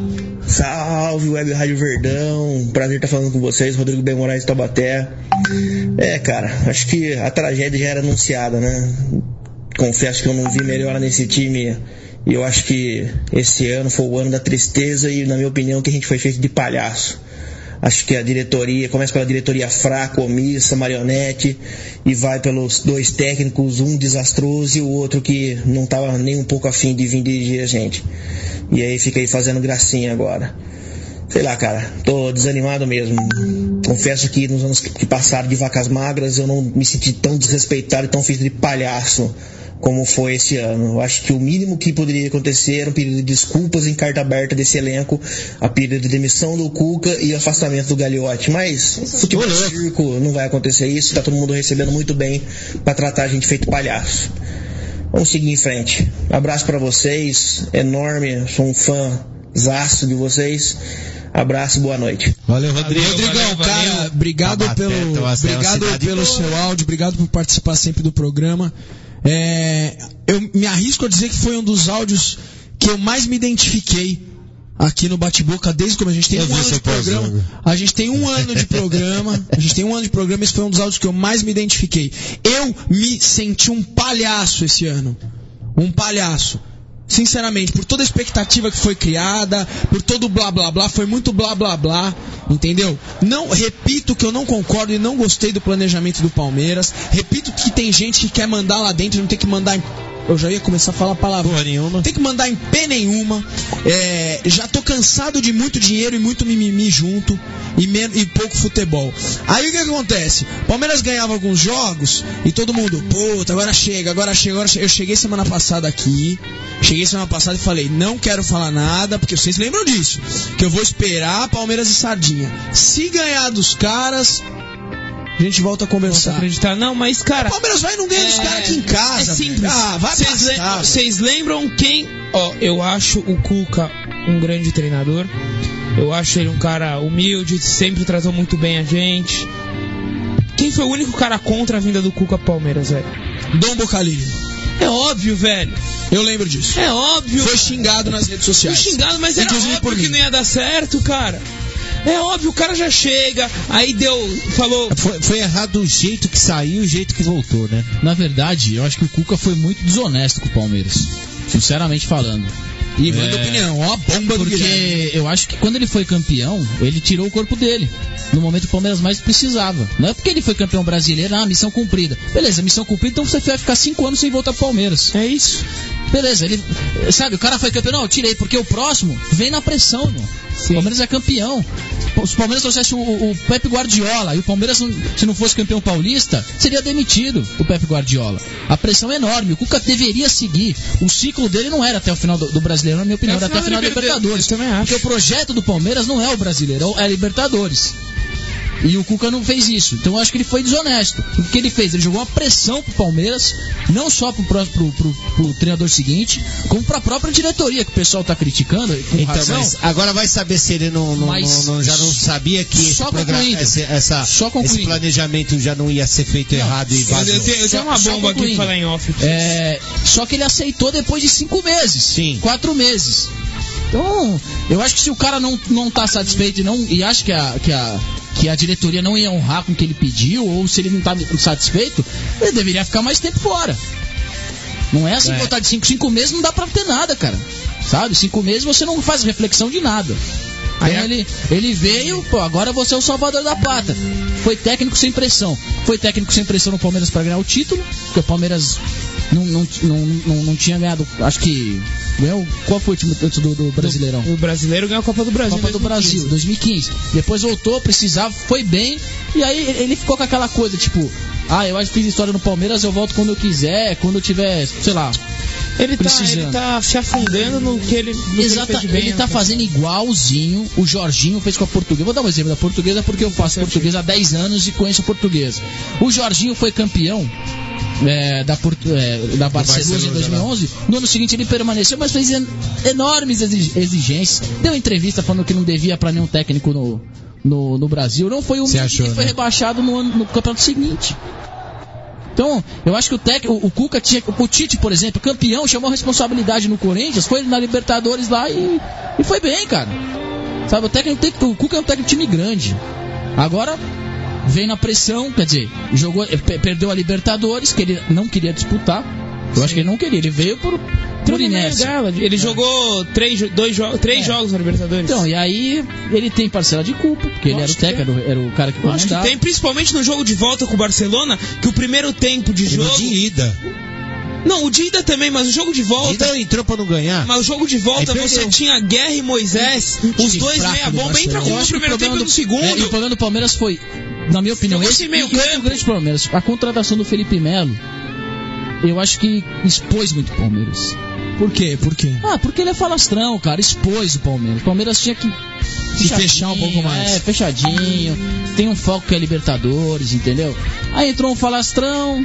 Salve, Web Rádio Verdão. Prazer estar falando com vocês, Rodrigo B. Moraes de Taubaté. É, cara, acho que a tragédia já era anunciada, né? Confesso que eu não vi melhora nesse time. E eu acho que esse ano foi o ano da tristeza e, na minha opinião, que a gente foi feito de palhaço. Acho que a diretoria, começa pela diretoria fraca, omissa, marionete, e vai pelos dois técnicos, um desastroso e o outro que não estava nem um pouco afim de vir dirigir a gente. E aí fica aí fazendo gracinha agora. Sei lá, cara, tô desanimado mesmo. Confesso que nos anos que passaram de vacas magras eu não me senti tão desrespeitado e tão feito de palhaço como foi esse ano. Eu acho que o mínimo que poderia acontecer era um pedido de desculpas em carta aberta desse elenco, a pedido de demissão do Cuca e afastamento do Gagliotti. Mas futebol circo, não vai acontecer isso, tá todo mundo recebendo muito bem pra tratar a gente feito palhaço. Vamos seguir em frente. Abraço pra vocês, enorme, sou um fãzaço de vocês. Abraço e boa noite.
Valeu, Rodrigo.
Valeu,
Rodrigão,
valeu,
cara,
valeu.
obrigado
Taubaté,
pelo,
Taubaté é uma
obrigado
cidade
pelo
boa.
seu áudio, obrigado por participar sempre do programa. É, eu me arrisco a dizer que foi um dos áudios que eu mais me identifiquei aqui no Bate-Boca desde como a gente tem
Eu
um
vi
ano
seu
de programa.
pós-jogo.
A gente tem um ano de programa. A gente tem um ano de programa. Esse foi um dos áudios que eu mais me identifiquei. Eu me senti um palhaço esse ano. Um palhaço. Sinceramente, por toda a expectativa que foi criada, por todo o blá blá blá, foi muito blá blá blá, entendeu? Não, repito que eu não concordo e não gostei do planejamento do Palmeiras. Repito que tem gente que quer mandar lá dentro, não tem que mandar em... Eu já ia começar a falar palavra.
Porra nenhuma.
Tem que mandar em pé nenhuma. É, já tô cansado de muito dinheiro e muito mimimi junto e, men- e pouco futebol. Aí o que acontece? Palmeiras ganhava alguns jogos e todo mundo, puta, agora chega, agora chega, agora chega. Eu cheguei semana passada aqui, cheguei semana passada e falei, não quero falar nada, porque vocês lembram disso, que eu vou esperar Palmeiras e Sardinha. Se ganhar dos caras, a gente volta a
Não
conversar.
acreditar, não, mas cara.
O Palmeiras vai e não ganha dos caras aqui em casa.
É simples.
velho. Ah, vai
Vocês
passar.
lem- Vocês lembram quem Ó, eu acho o Cuca um grande treinador. Eu acho ele um cara humilde, sempre tratou muito bem a gente. Quem foi o único cara contra a vinda do Cuca pro Palmeiras, velho?
Dom Bocalini.
É óbvio, velho.
Eu lembro disso.
É óbvio.
Foi xingado nas redes sociais.
Foi xingado, mas era
Inclusive
óbvio
por
que
mim.
não ia dar certo, cara. É óbvio, o cara já chega, aí deu, falou...
Foi, foi errado o jeito que saiu e o jeito que voltou, né?
Na verdade, eu acho que o Cuca foi muito desonesto com o Palmeiras. Sinceramente falando.
E manda
É,
opinião, ó, a bomba do Guilherme.
Porque eu acho que quando ele foi campeão, ele tirou o corpo dele. No momento que o Palmeiras mais precisava. Não é porque ele foi campeão brasileiro, ah, missão cumprida. Beleza, missão cumprida, então você vai ficar cinco anos sem voltar pro Palmeiras.
É isso.
Beleza, ele. Sabe, o cara foi campeão, não, eu tirei, porque o próximo vem na pressão, meu. O Palmeiras é campeão. Se o Palmeiras trouxesse o, o Pepe Guardiola e o Palmeiras, não, se não fosse campeão paulista, seria demitido o Pepe Guardiola. A pressão é enorme. O Cuca deveria seguir. O ciclo dele não era até o final do, do Brasileiro, na minha opinião, era até o final da Libertadores.
Eu também acho.
Porque o projeto do Palmeiras não é o Brasileiro, é a Libertadores. E o Cuca não fez isso. Então eu acho que ele foi desonesto. O que ele fez? Ele jogou uma pressão pro Palmeiras, não só pro, pro, pro, pro, pro treinador seguinte, como pra própria diretoria, que o pessoal tá criticando, com
Então,
razão.
mas agora vai saber se ele não, não,
Mas-
não- não- já não sabia que esse,
Só
programa,
concluindo.
esse, essa,
Só concluindo.
esse planejamento já não ia ser feito errado e
Eu,
vazou.
eu tenho, eu tenho
Só-
uma
só
bomba aqui
concluindo.
pra falar em off.
É, só que ele aceitou depois de cinco meses.
Sim.
Quatro meses. Então, eu acho que se o cara não, não tá satisfeito e, não, e acha que a, que, a, que a diretoria não ia honrar com o que ele pediu, ou se ele não tá satisfeito, ele deveria ficar mais tempo fora. Não é assim,
É.
voltar de cinco, cinco meses não dá pra ter nada, cara. Sabe? Cinco meses você não faz reflexão de nada. Então
Aí a-
ele, ele veio, pô, agora você é o salvador da pátria. Foi técnico sem pressão. Foi técnico sem pressão no Palmeiras pra ganhar o título, porque o Palmeiras não, não, não, não, não tinha ganhado, acho que ganhou, qual foi o time antes do, do Brasileirão?
O brasileiro ganhou a Copa do Brasil.
Copa do Brasil, dois mil e quinze. Depois voltou, precisava, foi bem. E aí ele ficou com aquela coisa, tipo, ah, eu acho que fiz história no Palmeiras, eu volto quando eu quiser, quando eu tiver, sei lá.
Ele tá,
precisando.
ele tá se afundando no que ele, no que ele
Exata,
fez de bem,
ele
né,
tá
cara?
fazendo igualzinho o Jorginho fez com a Portuguesa. Vou dar um exemplo da Portuguesa porque eu faço Portuguesa há dez anos e conheço a Portuguesa. O Jorginho foi campeão é, da, Portu, é, da Barcelona em dois mil e onze. No ano seguinte ele permaneceu, mas fez en- enormes exig- exigências. Deu entrevista falando que não devia para nenhum técnico no, no, no Brasil. Não foi um
Você achou,
que foi
né?
rebaixado no, ano- no campeonato seguinte. Então, eu acho que o, tec, o, o Cuca tinha. O Tite, por exemplo, campeão, chamou a responsabilidade no Corinthians, foi na Libertadores lá e, e foi bem, cara. Sabe, o técnico tem que. O Cuca é um técnico de time grande. Agora, vem na pressão, quer dizer, jogou, pe- perdeu a Libertadores, que ele não queria disputar. Eu acho que ele não queria, ele veio por, por inércia.
Ele jogou três, jo- dois jo- três
É.
jogos na Libertadores.
Então, e aí ele tem parcela de culpa, porque ele era o
Lógico que
técnico, era o, era o cara que
Eu acho que
comandava.
tem, principalmente no jogo de volta com o Barcelona, que o primeiro tempo de
E no
jogo...
de ida.
Não, o de ida também, mas o jogo de volta...
Ida entrou pra não ganhar.
Mas o jogo de volta
Aí
você
perdeu.
tinha Guerra e Moisés, os
Time
dois
fraco
meia
do
bomba, entra
Barcelona.
com
Eu
um no
acho que o
primeiro tempo e
problema
no
do-
segundo.
é, e o problema do Palmeiras foi, na minha opinião,
Jogou
esse
sem meio
e outro
campo.
grande Palmeiras. A contratação do Felipe Melo, eu acho que expôs muito o Palmeiras.
Por quê? Por quê?
Ah, porque ele é falastrão, cara, expôs o Palmeiras. O Palmeiras tinha que
Se fechar um pouco mais.
É, fechadinho. Tem um foco que é Libertadores, entendeu? Aí entrou um falastrão,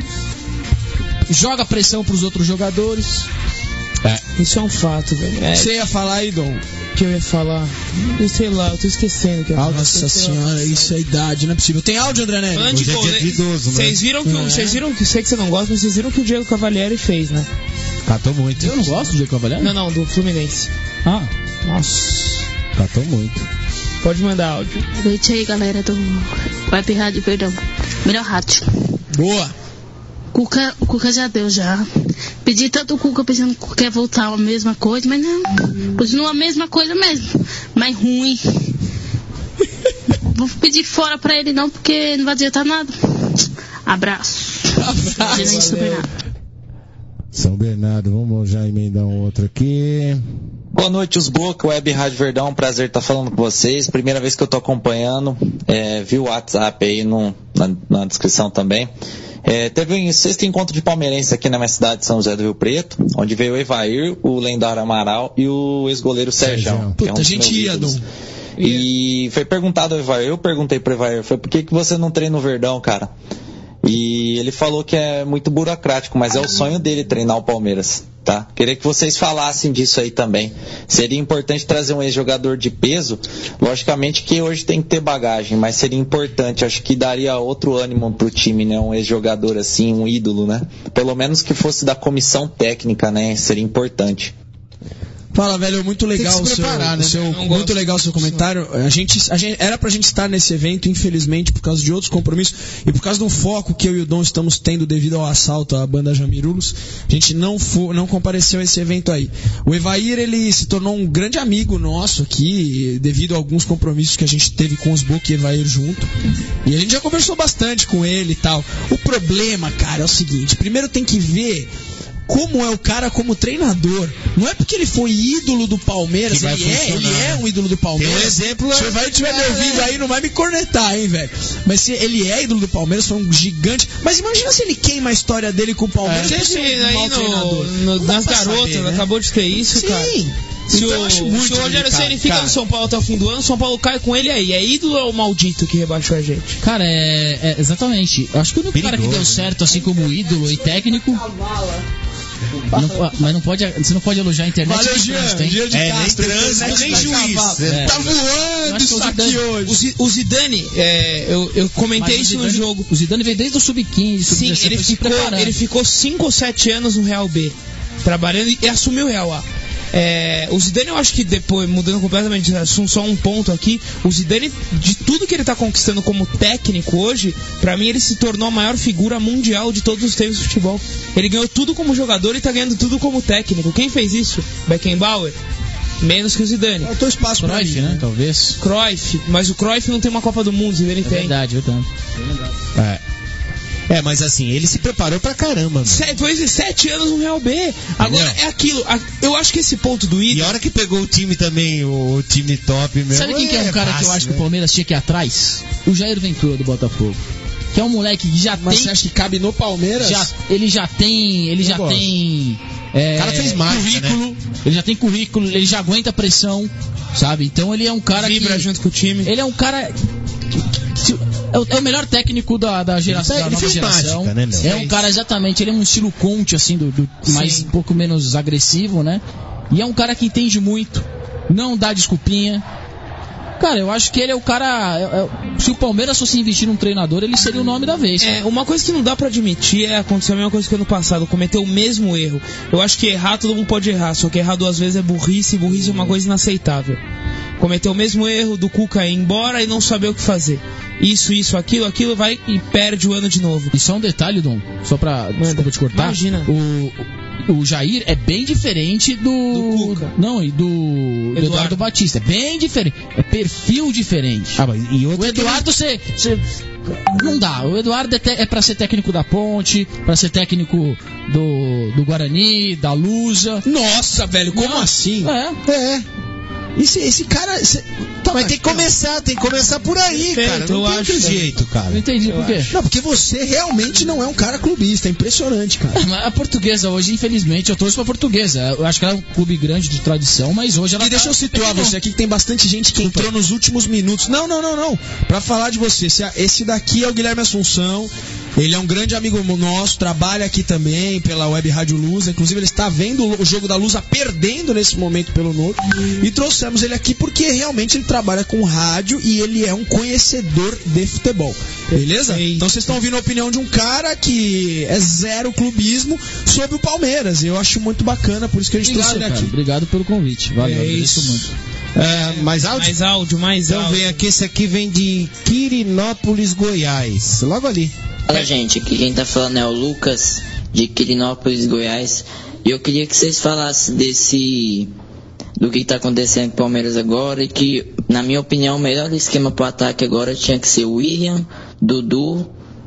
joga pressão pros outros jogadores.
Isso é um fato, velho. É,
Você ia falar aí, Dom?
que eu ia falar. Eu sei lá, eu tô esquecendo. Que eu ia falar.
Nossa
Eu sei lá.
senhora, isso é idade, não é possível. Tem áudio, André Nery?
Falando de
Hoje é
gol,
dia
né?
de idoso, né?
Vocês viram que o-
É.
vocês viram que sei que você não gosta, mas vocês viram que o Diego Cavalieri fez, né?
Catou muito.
Eu não gosto do Diego Cavalieri.
Não, não, do Fluminense.
Ah,
Nossa.
Catou muito.
Pode mandar áudio.
Boa noite aí, galera do Web Rádio, perdão. Melhor rádio.
Boa.
Cuca, o Cuca já deu, já. Pedi tanto o Cuca pensando que quer voltar a mesma coisa, mas não. Continua a mesma coisa mesmo. Mas ruim. Vou pedir fora pra ele não, porque não vai adiantar nada. Abraço. Gerente São Bernardo.
São Bernardo, vamos já emendar um outro aqui.
Boa noite, os Boca, Web Rádio Verdão, prazer estar falando com vocês. Primeira vez que eu tô acompanhando, é, vi o WhatsApp aí no, na, na descrição também. É, teve um sexto encontro de palmeirense aqui na minha cidade, São José do Rio Preto, onde veio o Evair, o lendário Amaral e o ex-goleiro Sérgio.
Sérgio.
que é um
Puta,
dos
gente
meus
ia,
ídolos.
Dom.
E foi perguntado ao Evair, eu perguntei pro Evair, foi por que, que você não treina o Verdão, cara? E ele falou que é muito burocrático, mas é o sonho dele treinar o Palmeiras. tá? Queria que vocês falassem disso aí também. Seria importante trazer um ex-jogador de peso, logicamente que hoje tem que ter bagagem, mas seria importante, acho que daria outro ânimo pro time, né? Um ex-jogador assim, um ídolo, né? Pelo menos que fosse da comissão técnica, né? Seria importante.
Fala, velho, muito legal o seu,
preparar, né?
o seu muito legal o seu comentário. A gente, a gente era pra gente estar nesse evento, infelizmente, por causa de outros compromissos e por causa do foco que eu e o Dom estamos tendo devido ao assalto à banda Jamirulos, a gente não for, não compareceu a esse evento aí. O Evair, ele se tornou um grande amigo nosso aqui, devido a alguns compromissos que a gente teve com os Book e Evair junto. E a gente já conversou bastante com ele e tal. O problema, cara, é o seguinte, primeiro tem que ver como é o cara como treinador. Não é porque ele foi ídolo do Palmeiras, ele é, ele é um ídolo do Palmeiras.
Tem um exemplo,
se o Evair estiver me ouvindo aí, não vai me cornetar, hein, velho. Mas se ele é ídolo do Palmeiras, foi um gigante. Mas imagina se ele queima a história dele com o Palmeiras.
É,
Deixa
ele
um
aí no, no, nas garotas,
saber, né?
Acabou de ter isso,
Sim.
cara. Se
Então, eu acho
o,
muito
se o Rogério Ceni fica
cara.
no São Paulo até o fim do ano, o São Paulo cai com ele aí. É ídolo ou é o maldito que rebaixou a gente?
Cara, é, é exatamente. Eu acho que o único
Perigoso,
cara que deu certo, assim como ídolo e técnico. Não, mas não pode, você não pode elogiar a internet.
Valeu,
de
Jean,
trânsito, hein?
Jean de
É, nem
Castro,
trânsito,
internet
nem
tá
juiz.
cavalo.
É.
Tá
Eu
voando
acho que
isso
o
aqui
Zidane-
hoje.
O, Zi- o Zidane, é, eu, eu comentei
Mas o
isso no
Zidane-
jogo.
O Zidane veio desde o sub quinze, sub
Sim,
dezesseis,
ele
foi se
ficou,
preparando.
ele ficou cinco ou sete anos no Real B, trabalhando e assumiu o Real A. É, o Zidane, eu acho que depois, mudando completamente de assunto, só um ponto aqui, o Zidane, de tudo que ele tá conquistando como técnico hoje, pra mim ele se tornou a maior figura mundial de todos os tempos do futebol. Ele ganhou tudo como jogador e tá ganhando tudo como técnico. Quem fez isso? Beckenbauer? Menos que o Zidane.
Faltou espaço pra
Cruyff,
mim,
né? Talvez.
Cruyff, mas o Cruyff não tem uma Copa do Mundo, o Zidane
É
tem.
verdade, verdade.
É. É, mas assim, ele se preparou pra caramba, mano.
Sete, depois de sete anos no Real B. Agora
Entendeu?
é aquilo. a- Eu acho que esse ponto do
E
ídolo.
a hora que pegou o time também, o, o time top mesmo.
Sabe quem que é um cara que eu
fácil,
acho que o
né?
Palmeiras tinha que ir atrás? O Jair Ventura do Botafogo. Que é um moleque que já
Mas
tem.
você acha que cabe no Palmeiras?
Já, ele já tem. Ele já
gosto.
tem. é,
O cara fez mágica,
currículo. Ele já tem currículo, ele já aguenta pressão, sabe? Então ele é um cara
Vibra
que.
junto com o time.
Ele é um cara. que- que- é o- é o melhor técnico da, da geração,
Ele
da nova
fez
geração.
mágica, né, meu?
É um cara exatamente, ele é um estilo Conte, assim, do, do- mais
Sim.
um pouco menos agressivo, né? E é um cara que entende muito, não dá desculpinha. Cara, eu acho que ele é o cara. é- é- se o Palmeiras fosse investir num treinador, ele seria o nome da vez.
É, uma coisa que não dá pra admitir é acontecer a mesma coisa que ano passado, cometer o mesmo erro. Eu acho que errar todo mundo pode errar, só que errar duas vezes é burrice, e burrice é uma coisa inaceitável. Cometer o mesmo erro do Cuca ir embora e não saber o que fazer. Isso, isso, aquilo, aquilo, vai e perde o ano de novo.
E só um detalhe, Dom, só pra. Desculpa te cortar.
Imagina.
O, o Jair é bem diferente do.
Do Cuca.
Não, e do, do
Eduardo.
Eduardo Batista. É bem diferente. É perfil diferente.
Ah, mas e outro
O Eduardo, você. Não dá. O Eduardo é, te, é pra ser técnico da Ponte, pra ser técnico do, do Guarani, da Lusa.
Nossa, velho, como
Não.
assim?
É.
É.
Esse, esse cara. Esse... Tá,
Mas tem que começar, tem que começar por aí,
Perfeito,
cara. Não
eu
tem
acho
outro
também.
jeito, cara.
Não entendi por quê.
Não, porque você realmente não é um cara clubista, é impressionante, cara.
Mas a Portuguesa hoje, infelizmente, eu torço pra Portuguesa. Eu acho que ela é um clube grande de tradição, mas hoje ela.
E deixa eu situar
tá-
você aqui que tem bastante gente que entrou nos últimos minutos. Não, não, não, não. Pra falar de você, esse- esse daqui é o Guilherme Assunção. Ele é um grande amigo nosso, trabalha aqui também pela Web Rádio Lusa. Inclusive, ele está vendo o jogo da Lusa perdendo nesse momento pelo Novo. E trouxemos ele aqui porque realmente ele trabalha com rádio e ele é um conhecedor de futebol. Beleza?
Perfeito.
Então vocês estão ouvindo a opinião de um cara que é zero clubismo sobre o Palmeiras. Eu acho muito bacana, por isso que a gente
Obrigado,
trouxe ele
cara.
aqui.
Obrigado pelo convite. Valeu,
É
agradeço
isso.
muito.
É, mais áudio?
Mais áudio, mais
Então
áudio.
vem aqui, esse aqui vem de Quirinópolis, Goiás. Logo ali.
Fala, gente, aqui quem tá falando é o Lucas, de Quirinópolis, Goiás. E eu queria que vocês falassem desse. do que tá acontecendo com o Palmeiras agora. E que, na minha opinião, o melhor esquema pro ataque agora tinha que ser William, Dudu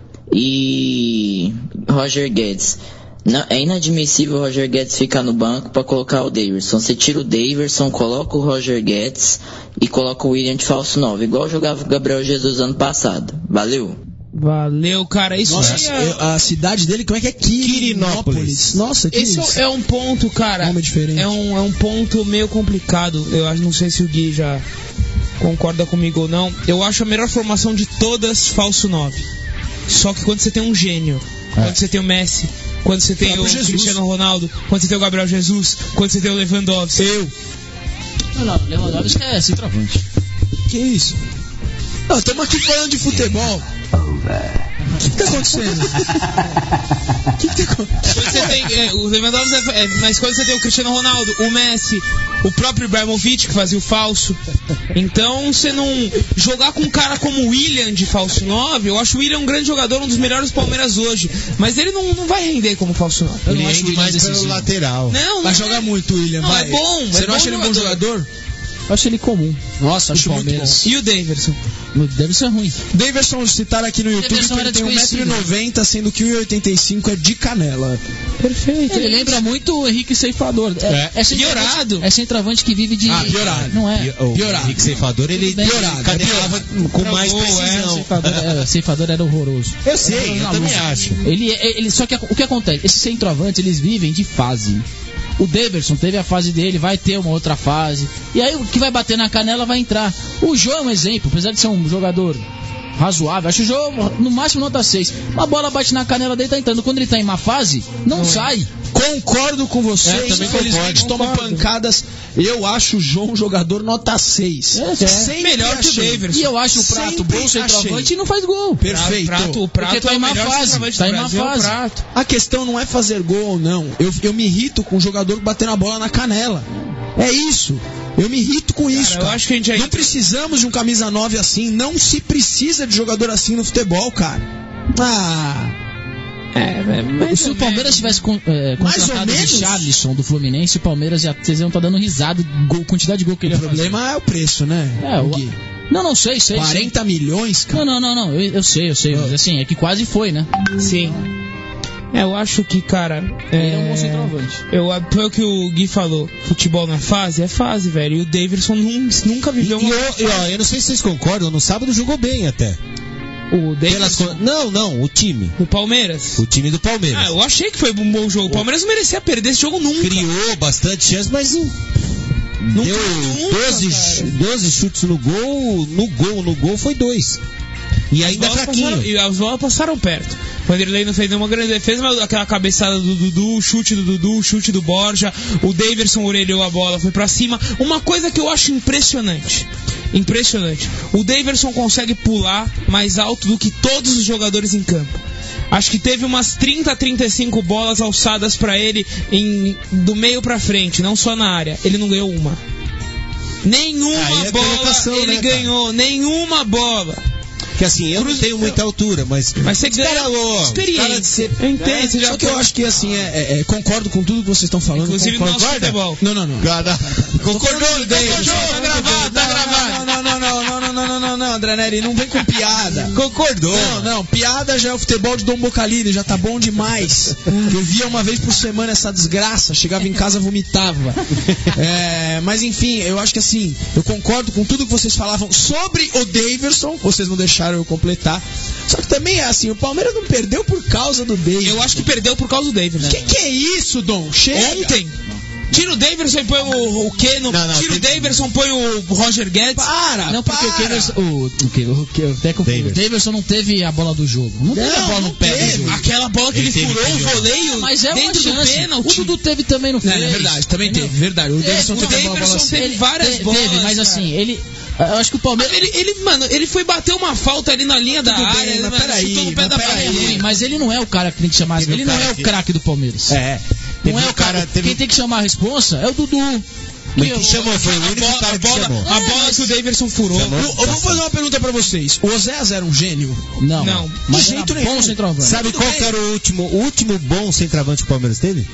e Roger Guedes. Não, é inadmissível o Roger Guedes ficar no banco para colocar o Davidson. Você tira o Davidson, coloca o Roger Guedes e coloca o William de falso nove, igual jogava o Gabriel Jesus ano passado. Valeu!
Valeu, cara. Isso
Nossa,
aí é-
eu- a cidade dele, como é que é? Quirinópolis. Nossa, que
Esse
isso?
é um ponto, cara.
Nome diferente.
É um, é um ponto meio complicado. Eu acho, não sei se o Gui já concorda comigo ou não. Eu acho a melhor formação de todas falso nove. Só que quando você tem um gênio,
É.
quando você tem o Messi, quando você tem o
Jesus.
Cristiano Ronaldo, quando você tem o Gabriel Jesus, quando você tem o Lewandowski.
Eu.
Não, não, Lewandowski é centroavante.
Que isso? Não, estamos aqui falando de futebol. O que, que tá acontecendo? O que, que tá acontecendo?
Quando você tem, é, o Lewandowski é, é, mas quando você tem o Cristiano Ronaldo, o Messi, o próprio Ibrahimovic que fazia o falso, então você não jogar com um cara como o William de falso nove, eu acho o William um grande jogador, um dos melhores do Palmeiras hoje, mas ele não, não vai render como falso nove.
Ele rende mais pelo lateral.
Não, não
vai
é.
jogar muito, William.
Não,
vai.
é bom.
Você
é
não
bom
acha ele um bom jogador?
Eu acho ele comum.
Nossa, acho
O
muito bom.
Palmeiras.
E o Daverson?
O Davidson é ruim.
Daverson, citaram aqui no YouTube
Daverson
que ele
era
tem um metro e
desconhecido.
noventa, sendo que um metro e oitenta e cinco é de canela.
Perfeito.
Ele lembra muito o Henrique Ceifador. É, é centroavante-
Piorado.
É centroavante que vive de...
Ah, piorado.
Não é?
O
Piorado.
Henrique Ceifador, ele
Bem,
piorado, cadeava com mais
gol, é,
precisão.
Ceifador, é, Ceifador era horroroso.
Eu sei, eu também acho.
Ele, ele, só que o que acontece? Esses centroavantes, eles vivem de fase. O Daverson teve a fase dele, vai ter uma outra fase. E aí o que vai bater na canela vai entrar. O Jô é um exemplo, apesar de ser um jogador razoável. Acho o Jô no máximo nota seis. Uma bola bate na canela dele, tá entrando. Quando ele tá em má fase, não, não sai.
Concordo com você,
É, também
infelizmente
concordo.
toma
Concordo.
pancadas. Eu acho o João um jogador nota seis.
É, é.
Sempre
Melhor que o
achei.
Daverson.
E eu acho o Prato
Sempre
bom centroavante
achei.
e não faz gol.
Perfeito.
Prato, o Prato
Porque tá
é
em
o
má
melhor
fase,
centroavante
tá
do
em má
Brasil, é o
fase.
Prato.
A questão não é fazer gol ou não. Eu, eu me irrito com o jogador batendo a bola na canela. É isso. Eu me irrito com isso.
eu
Cara.
acho que a gente já
Não
entra-
precisamos de um camisa nove assim. Não se precisa de jogador assim no futebol, cara. Ah.
É, mas
Se o Palmeiras tivesse con, é,
Mais ou
contratado o
menos.
Richarlison do Fluminense, o Palmeiras já vocês iam estar dando risada, gol, quantidade de gol que ele
O
ia fazer.
problema é o preço, né?
É, o-
Gui?
Não, não sei, sei.
quarenta milhões, cara.
Não, não, não, não. Eu, eu sei, eu sei. Mas assim, é que quase foi, né?
sim. É, eu acho que, cara.
Ele é um bom centroavante.
Eu, foi o que o Gui falou. Futebol não é fase? É fase, velho. E o Daverson num- nunca
E,
viveu
e
uma.
eu, e, ó, eu não sei se vocês concordam, no sábado jogou bem até.
O
Pelas
Daverson.
co- não, não, o time.
O Palmeiras.
O time do Palmeiras.
Ah, eu achei que foi um bom jogo. O Palmeiras não merecia perder esse jogo nunca.
Criou bastante chance, mas não.
Não
deu
criou nunca,
doze,
cara.
ch- doze chutes no gol, no gol, no gol foi dois. E ainda
As bolas
fraquinho.
passaram- e as bolas passaram perto. O Vanderlei não fez nenhuma grande defesa, mas aquela cabeçada do Dudu, o chute do Dudu, o chute do Borja, o Daverson orelhou a bola, foi pra cima. Uma coisa que eu acho impressionante. Impressionante. O Daverson consegue pular mais alto do que todos os jogadores em campo. Acho que teve umas trinta, trinta e cinco bolas alçadas pra ele em, do meio pra frente, não só na área. Ele não ganhou uma. Nenhuma
Aí é
bola
colocação,
ele
né, cara?
ganhou, nenhuma bola.
Que assim, eu não tenho muita altura, mas.
Mas você
Os
ganha
cara, ó,
experiência.
os cara-
Eu entendo, você já
Só que eu acho que assim, é, é, é, concordo com tudo que vocês estão falando.
Inclusive no
concordo.
nosso futebol.
Não, não, não.
Cara, concordou, Davidson.
Tá gravado, tá gravado.
Não, não, não, não, não, não, não, não, não, não, André Neri, não vem com piada.
Concordou.
Não, não, piada já é o futebol de Dom Bocalini, já tá bom demais. Eu via uma vez por semana essa desgraça, chegava em casa, vomitava. É, mas enfim, eu acho que assim, eu concordo com tudo que vocês falavam sobre o Daverson, vocês não deixaram eu completar. Só que também é assim, o Palmeiras não perdeu por causa do Daverson.
Eu acho que perdeu por causa do Daverson.
Que que é isso, Dom? Chega.
Ontem. Tira o Daverson e põe o, o Keno.
Não, não,
Tira o
tem-
Daverson, põe o Roger Guedes.
Para,
Não, porque
para.
o Daverson, o, o, que- o, que- eu até confundi.
Daverson.
O Daverson não teve a bola do jogo. Não, teve a
Não,
bola no
não
pé
teve.
do jogo.
Aquela bola que ele,
Ele teve
furou o
que-
voleio
Mas é uma
dentro do
chance.
pênalti.
O Dudu teve também, não
Não,
fez.
é verdade, também teve, verdade. O
É,
Daverson
o
teve a bola,
Daverson
bola
teve
assim.
várias
Te-
bolas.
Teve, mas
cara.
assim, ele... Eu acho que o Palmeiras...
Ele, ele, mano, ele foi bater uma falta ali na linha da
Tudo bem,
área.
mas
mano,
peraí,
chutou no pé
mas
da
peraí.
É ruim,
barreira.
mas ele não é o cara que tem que chamar.
Teve
Ele
um
não
cara
é o
que-
craque do Palmeiras.
É.
Não
Teve
é
um
o cara.
teve
Quem tem que chamar a responsa é o Dudu.
Mas
Que
que chamou, foi o
A
único
bola,
cara
a
que
bola,
chamou.
a bola que o Daverson furou.
Chamou.
Eu, eu vou fazer uma pergunta pra vocês. O Oséias era um gênio?
Não,
Não,
mas
de
era
jeito
bom
nenhum.
centroavante.
Sabe
Tudo
qual
bem.
que era o último, o último bom centroavante que o Palmeiras teve?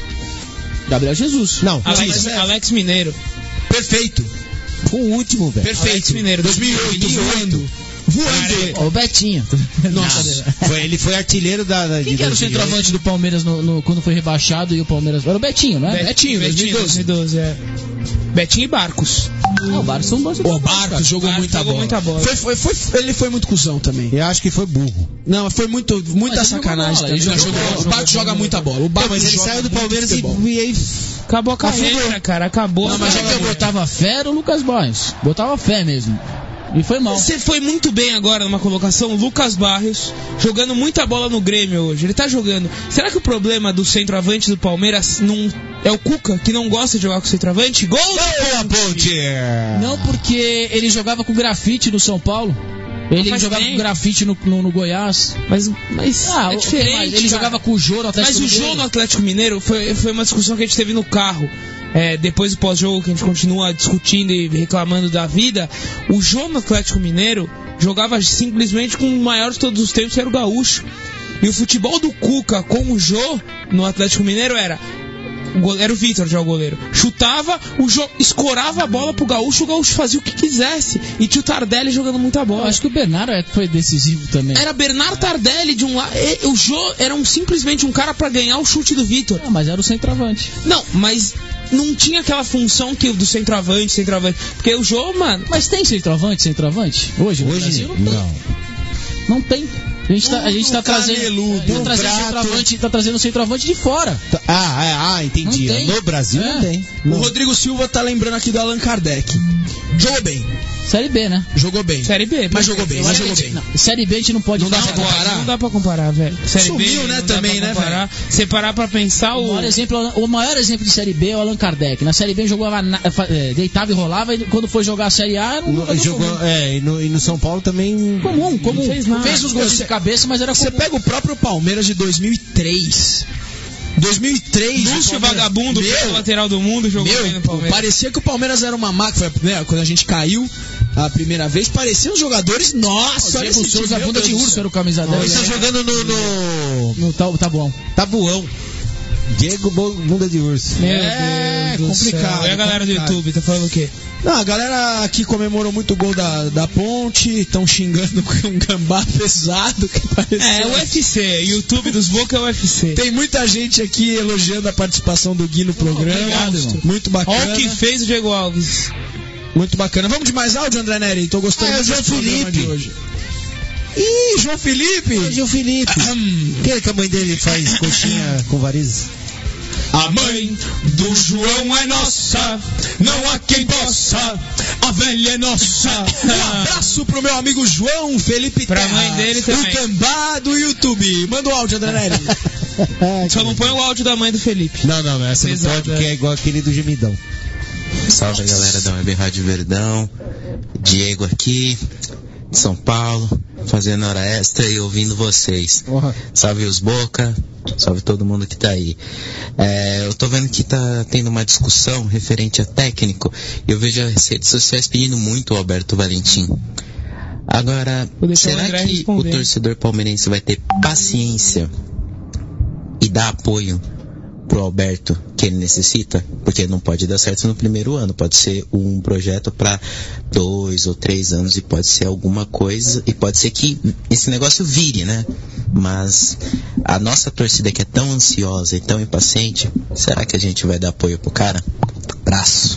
Gabriel Jesus.
Não,
Alex,
isso.
Alex Mineiro.
Perfeito.
O último, velho.
Alex
Perfeito.
Mineiro,
dois mil e oito, voando. Voando.
Ó, o Betinho.
Nossa.
Foi, ele foi artilheiro da. da
Quem
de
que era o
dois mil e oito.
centroavante do Palmeiras no, no- quando foi rebaixado e o Palmeiras... Era o Betinho, não é?
Betinho, dois mil e doze.
dois mil e doze, é. Betinho e Barcos.
Ah, o Barça é um bom
O
centroavante,
Barcos
cara.
jogou,
Barcos
muita,
jogou
bola.
muita bola.
Foi, foi, foi- ele foi muito cuzão também.
Eu acho que foi burro.
Não, foi muito, muita
Mas ele
sacanagem.
jogou bola, ele
também.
jogou
Jogou-
bola,
o Barcos
jogou
joga
bola.
muita bola. O
Pô,
Barcos
mas ele
joga
saiu do
muito
Palmeiras e,
futebol.
e aí.
Acabou a carreira,
Afundou.
cara. Acabou.
Não,
a
mas
Sabe
carreira.
que eu botava fé era o Lucas Boys. Botava fé mesmo. E foi mal.
Você foi muito bem agora numa colocação, Lucas Barrios, jogando muita bola no Grêmio hoje. Ele tá jogando. Será que o problema do centroavante do Palmeiras não é o Cuca, que não gosta de jogar com o centroavante? Gol
da Ponte!
Não, porque ele jogava com grafite no São Paulo. Ele jogava bem com grafite no, no, no Goiás.
Mas, mas
ah,
é diferente.
Mas ele cara. jogava com o Jô no Atlético
Mineiro. Mas o Jô no Atlético Mineiro foi, foi uma discussão que a gente teve no carro. É, depois do pós-jogo, que a gente continua discutindo e reclamando da vida. O Jô no Atlético Mineiro jogava simplesmente com o maior de todos os tempos, que era o Gaúcho. E o futebol do Cuca com o Jô no Atlético Mineiro era... Era o Vitor já o goleiro. Chutava, o Jô escorava a bola pro Gaúcho, o Gaúcho fazia o que quisesse. E tinha o Tardelli jogando muita bola.
Eu acho que o Bernardo foi decisivo também.
Era Bernardo Tardelli de um lado. O Jô era um, simplesmente um cara pra ganhar o chute do Vitor.
Ah, mas era o centroavante.
Não, mas não tinha aquela função que do centroavante, centroavante. Porque o Jô, mano.
Mas tem centroavante, centroavante? Hoje, no
Hoje
Brasil, não.
Não.
Tem. Não tem. A gente tá, a gente tá trazendo, tá trazendo centroavante, tá trazendo centroavante de fora.
Ah, é, ah, entendi. No Brasil é. não tem.
Não. O Rodrigo Silva tá lembrando aqui do Allan Kardec. Jogou bem.
Série B, né?
Jogou bem.
Série B.
Mas jogou bem, mas jogou bem.
Não, série B a gente não pode
não dá pra comparar.
Não dá pra comparar, velho. Série
Sumiu,
B,
né, também, né, velho?
Você parar pra pensar o...
O maior, exemplo, o maior exemplo de Série B é o Allan Kardec. Na Série B jogava, deitava e rolava, e quando foi jogar a Série A... Não,
não jogou, é, e no, e no São Paulo também...
Comum, comum.
Fez,
fez os gols de cabeça, mas era comum.
Você pega o próprio Palmeiras de dois mil e três... dois mil e três,
Lúcio Vagabundo, o lateral do mundo, jogou
meu,
bem no Palmeiras.
Parecia que o Palmeiras era uma máquina, né? Quando a gente caiu a primeira vez, pareciam os jogadores, nossa,
olha esse Souza,
time,
bunda de urso era o camisa dez.
Ele tá jogando no... No,
no tá, tá bom.
Tabuão. Diego Bunda de Urso.
Meu
é
Deus
complicado.
E a galera do YouTube, tá falando o quê?
Não, a galera aqui comemorou muito o gol da, da Ponte, estão xingando com um gambá pesado que pareceu.
É, o U F C, YouTube dos Boca é o U F C.
Tem muita gente aqui elogiando a participação do Gui no programa. Obrigado, irmão. Muito bacana.
Olha o que fez o Diego Alves.
Muito bacana. Vamos de mais áudio, André Neri? Tô gostando
ah,
muito
do João Felipe
de hoje. Ih, João Felipe!
É, João Felipe. Aquele que a mãe dele faz coxinha com varizes.
A mãe do João é nossa, não há quem possa, a velha é nossa.
Um abraço pro meu amigo João Felipe
pra
Terra,
mãe dele também.
O gambá do YouTube. Manda o áudio, André Neri.
Só não põe o áudio da mãe do Felipe.
Não, não, essa não pode, porque é igual aquele do Gemidão.
Salve, galera da Web Rádio Verdão. Diego aqui, de São Paulo, fazendo hora extra e ouvindo vocês.
Uhum.
Salve os Boca, salve todo mundo que tá aí. É, eu tô vendo que tá tendo uma discussão referente a técnico e eu vejo as redes sociais pedindo muito o Alberto Valentim. Agora, será que responder. O torcedor palmeirense vai ter paciência e dar apoio pro Alberto que ele necessita? Porque não pode dar certo no primeiro ano, pode ser um projeto para dois ou três anos e pode ser alguma coisa, e pode ser que esse negócio vire, né? Mas a nossa torcida que é tão ansiosa e tão impaciente, será que a gente vai dar apoio pro cara? Abraço.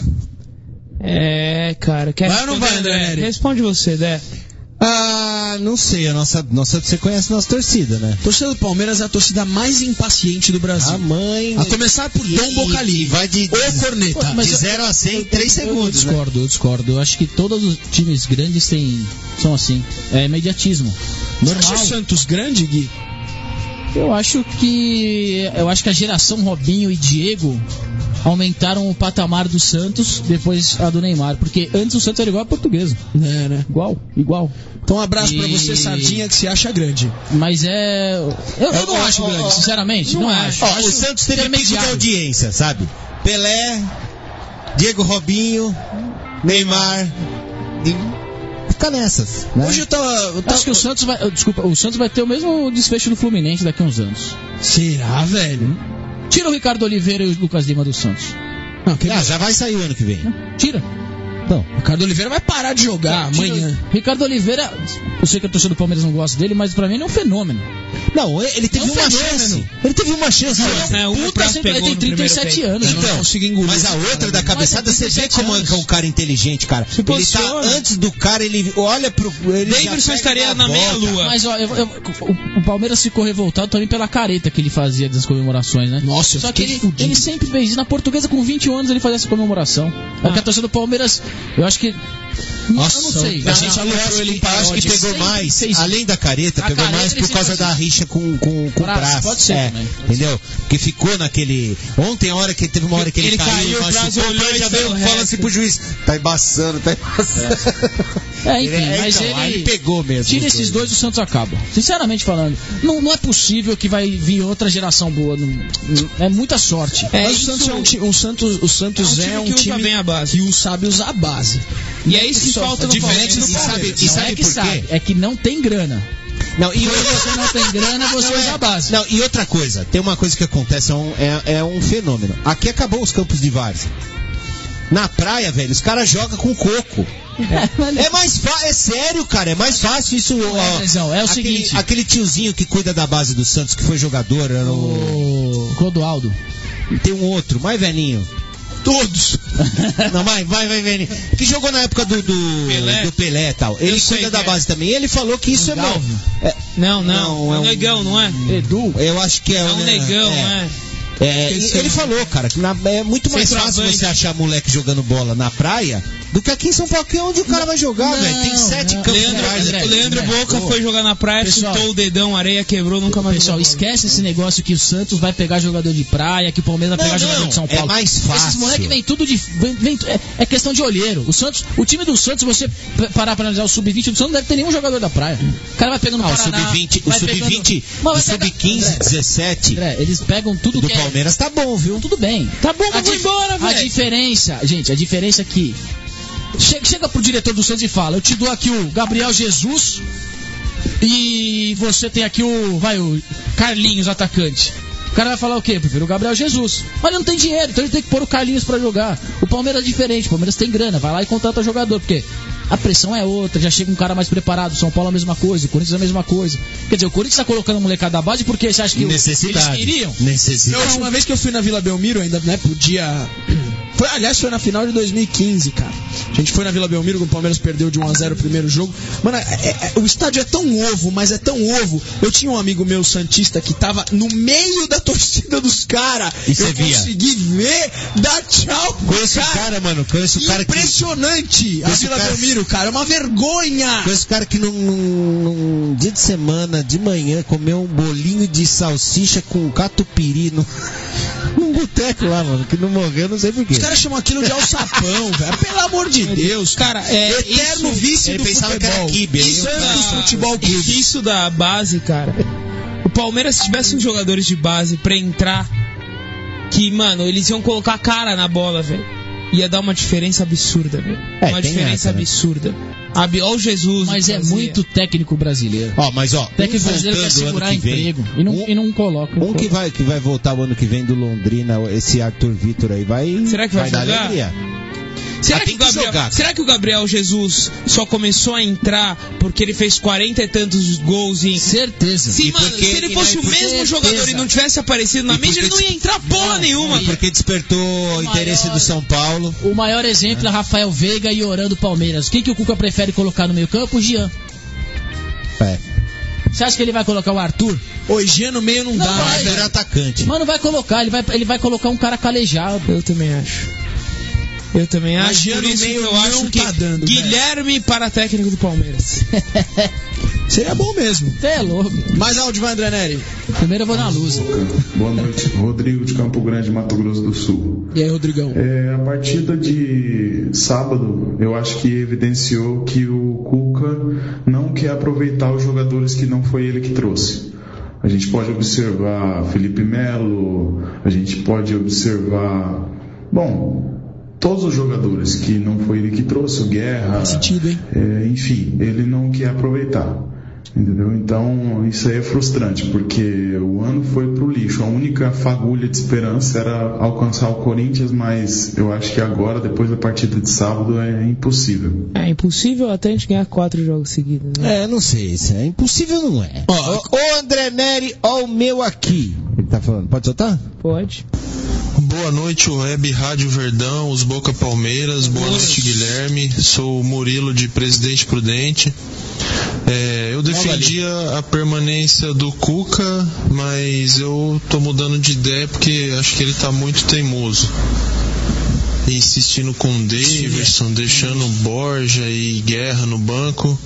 É, cara, quer
vai ou não vai, André?
Responde você, Dé.
Ah, não sei, a nossa, nossa, você conhece a nossa torcida, né?
A torcida do Palmeiras é a torcida mais impaciente do Brasil.
A mãe...
A começar por Dom Bocali.
Vai de...
Ou Corneta.
Pô, de zero a cem em três segundos,
Eu discordo,
né?
eu discordo. Eu acho que todos os times grandes têm, são assim. É imediatismo. Normal.
Você acha o Santos grande, Gui?
Eu acho que... Eu acho que a geração Robinho e Diego aumentaram o patamar do Santos depois a do Neymar, porque antes o Santos era igual a Portuguesa.
É, né?
Igual, igual.
Então um abraço
e...
pra você, Sardinha, que se acha grande.
Mas é... Eu, eu não acho grande, sinceramente. Não, não acho.
Ó,
acho
o Santos teve pico de audiência, sabe? Pelé, Diego Robinho, Neymar... E... Fica nessas, né?
Hoje eu tava... Eu tava...
Acho que o Santos vai... Desculpa, o Santos vai ter o mesmo desfecho do Fluminense daqui a uns anos.
Será, velho?
Tira o Ricardo Oliveira e o Lucas Lima do Santos.
Não, que... ah, já vai sair o ano que vem.
Tira.
Então,
Ricardo Oliveira vai parar de jogar
Tira,
amanhã.
Ricardo Oliveira, eu sei que a torcida do Palmeiras não gosta dele, mas pra mim ele é um fenômeno.
Não, ele teve é um uma fenômeno. chance. Ele teve uma chance.
Não,
não, puta, ele tem trinta e sete anos.
Então, não consigo engolir. Mas a outra da cabeçada, você vê como é um cara inteligente, cara. Se ele tá antes do cara, ele olha pro...
Davidson estaria na meia-lua.
Mas ó, eu, eu, o, o Palmeiras ficou revoltado também pela careta que ele fazia das comemorações, né?
Nossa,
Só que ele, ele sempre fez isso. Na Portuguesa, com vinte anos, ele fazia essa comemoração. Ah. Porque a torcida do Palmeiras, eu acho que
Nossa,
eu não sei.
A gente
Não, não,
acho,
ele
que, acho que
parou de
pegou
seis-
mais,
seis-
além da careta,
A
pegou
careta
mais
ele
por causa
ficou
da
assim.
rixa com, com, com o
Praça,
Praça.
pode ser
é,
também.
entendeu? Porque ficou naquele... Ontem, a hora que teve uma hora que ele,
Ele caiu, o
machucou,
Praça olhou
ele já
e
veio
saiu
falando
reto.
assim pro juiz, tá embaçando, tá embaçando.
É, enfim,
É,
mas
então, aí
ele...
pegou mesmo.
Tira esses dois, o Santos acaba. Sinceramente falando, não, não é possível que vai vir outra geração boa. Não, não- é muita sorte.
É,
Mas
o Santos é um time, o Santos, o Santos
É
é
um
um
time que usa
time
bem a base.
que sabe usar a base.
E é isso que falta no
diferente
Palmeiras.
do Palmeiras. E
Não
sabe
é que
por quê?
sabe, é que não tem grana.
Não, e
Quando você não tem grana, você
Não,
usa
é-
a base.
Não, e outra coisa, tem uma coisa que acontece, é um, é, é um fenômeno. Aqui acabou os campos de várzea. Na praia, velho, os caras jogam com coco. É mais fácil, é sério, cara, é mais fácil isso.
Não é,
ó,
Trezão, é o
aquele,
seguinte.
Aquele tiozinho que cuida da base do Santos, que foi jogador, era o...
O Clodoaldo.
Tem um outro, mais velhinho.
Todos.
Não, vai, vai, vai, velhinho. Que jogou na época do, do
Pelé?
do Pelé e tal. Ele
sei
cuida da
quem é.
base também. E ele falou que isso é,
Galvão.
meu, é.
Não, não,
Não,
é
é
um
um-
negão, não é?
Edu.
Eu acho que é,
É um
né,
negão,
é.
é.
É,
Que
e
isso
ele
é-
falou, cara, que na- é muito mais fácil
Centroavante.
você achar moleque jogando bola na praia do que aqui em São Paulo, que é onde o cara vai jogar,
não,
velho. Tem sete
não.
campos de
Leandro,
várzea.
André,
o Leandro
André,
Boca
ô.
foi jogar na praia,
Pessoal.
chutou o dedão, areia, quebrou, nunca mais
Pessoal,
jogou bola.
esquece esse negócio que o Santos vai pegar jogador de praia, que o Palmeiras vai
Não,
pegar
não,
jogador de São
é
Paulo.
mais fácil.
Esses moleques vêm tudo de. Vem, vem- é, é questão de olheiro. O Santos, o time do Santos, se você p- parar pra analisar o sub vinte do Santos, não deve ter nenhum jogador da praia. O cara vai pegando
Ah, o
Paraná,
sub vinte, o
vai
sub
pegando-
vinte,
Mas
o
vai
sub
pegar-
quinze,
André,
dezessete
André, eles pegam tudo
do
que é-
Palmeiras tá bom, viu?
Tudo bem.
Tá bom,
A
mas vou
dif-
embora,
A
velho.
diferença, gente, a diferença é que chega, chega pro diretor do Santos e fala: eu te dou aqui o Gabriel Jesus e você tem aqui o, vai, o Carlinhos, atacante. O cara vai falar o quê? Eu prefiro o Gabriel Jesus. Mas ele não tem dinheiro, então ele tem que pôr o Carlinhos pra jogar. O Palmeiras é diferente, o Palmeiras tem grana, vai lá e contrata jogador, porque a pressão é outra, já chega um cara mais preparado. O São Paulo é a mesma coisa, o Corinthians é a mesma coisa. Quer dizer, o Corinthians tá colocando a molecada da base porque você acha que o- eles
Necessidade.
queriam?
Eu,
Necessidade.
uma vez que eu fui na Vila Belmiro, ainda, né, podia... Foi, aliás, foi na final de dois mil e quinze, cara. A gente foi na Vila Belmiro, quando o Palmeiras perdeu de um a zero o primeiro jogo. Mano, é- é- é- o estádio é tão ovo, mas é tão ovo. Eu tinha um amigo meu, santista, que tava no meio da torcida dos caras.
E você
Eu
via?
consegui ver, dar tchau pro
Conheço o cara, mano, conheço o cara que...
Impressionante. A
Conheço
Vila
o cara-
Belmiro, cara, é uma vergonha.
Conheço o cara que num, num- num dia de semana, de manhã, comeu um bolinho de salsicha com catupiry no, num boteco lá, mano, que não morreu, não sei porquê.
Os caras chamam aquilo de alçapão, velho. Pelo amor de Deus.
Cara, é
Eterno
isso-
vice
ele
do
pensava
futebol.
que era quibe, aí eu-
Santos
Ah,
Futebol Clube.
Isso da base, cara. O Palmeiras, se tivesse uns jogadores de base pra entrar, que, mano, eles iam colocar a cara na bola, velho. Ia dar uma diferença absurda, velho.
É,
uma
tem
diferença
essa, né?
absurda. Abi- Ó o Jesus.
Mas é
fazia.
muito técnico brasileiro.
Ó, mas ó,
Técnico
um
brasileiro quer
voltando o
segurar
ano que vem,
emprego e não,
um-
e não coloca.
Um que vai, que vai voltar o ano que vem do Londrina, esse Arthur Vitor aí, vai.
Será que vai
dar
jogar?
alegria.
Será
Ah,
que,
tem
o
que
Gabriel,
jogar.
será que o Gabriel Jesus só começou a entrar porque ele fez quarenta e tantos gols em.
Certeza.
Sim,
E
mano,
porque-
se ele
e
fosse
não-
o mesmo
certeza.
jogador e não tivesse aparecido na
E
mídia, ele
porque
não ia entrar porra nenhuma.
E porque despertou o interesse do São Paulo.
O maior exemplo é Rafael Veiga e Orando Palmeiras. Quem que o Cuca prefere colocar no meio campo? O Jean.
É.
Você acha que ele vai colocar o Arthur?
Hoje no meio não,
Não
dá,
vai,
né,
Arthur
velho?
é atacante.
Mas não vai colocar, ele vai, ele vai colocar um cara calejado.
Eu também acho. Eu também
Mas
acho.
Jean
Por
no
isso que
meio
eu
não
acho que
tá dando,
Guilherme para técnico do Palmeiras.
Seria bom mesmo.
Você é louco.
Mais áudio, vai, André Neri.
Primeiro eu vou na luz.
Boa noite, Rodrigo de Campo Grande, Mato Grosso do Sul.
E aí, Rodrigão?
É, a partida de sábado, eu acho que evidenciou que o Cuca não quer aproveitar os jogadores que não foi ele que trouxe. A gente pode observar Felipe Melo, a gente pode observar, bom, todos os jogadores que não foi ele que trouxe, o Guerra,
Faz sentido, hein?
é, enfim, ele não quer aproveitar. Entendeu? Então isso aí é frustrante, porque o ano foi pro lixo. A única fagulha de esperança era alcançar o Corinthians, mas eu acho que agora, depois da partida de sábado, é impossível.
É impossível até a gente ganhar quatro jogos seguidos, né?
É, não sei, isso é impossível, não é. Ó, ô André Neri, ó o meu aqui. Ele tá falando, pode soltar?
Pode.
Boa noite, Web Rádio Verdão, os Boca Palmeiras. Boa noite, Guilherme. Sou o Murilo de Presidente Prudente. É, eu defendia a permanência do Cuca, mas eu tô mudando de ideia porque acho que ele tá muito teimoso. insistindo com o Davidson, deixando Borja e Guerra no banco.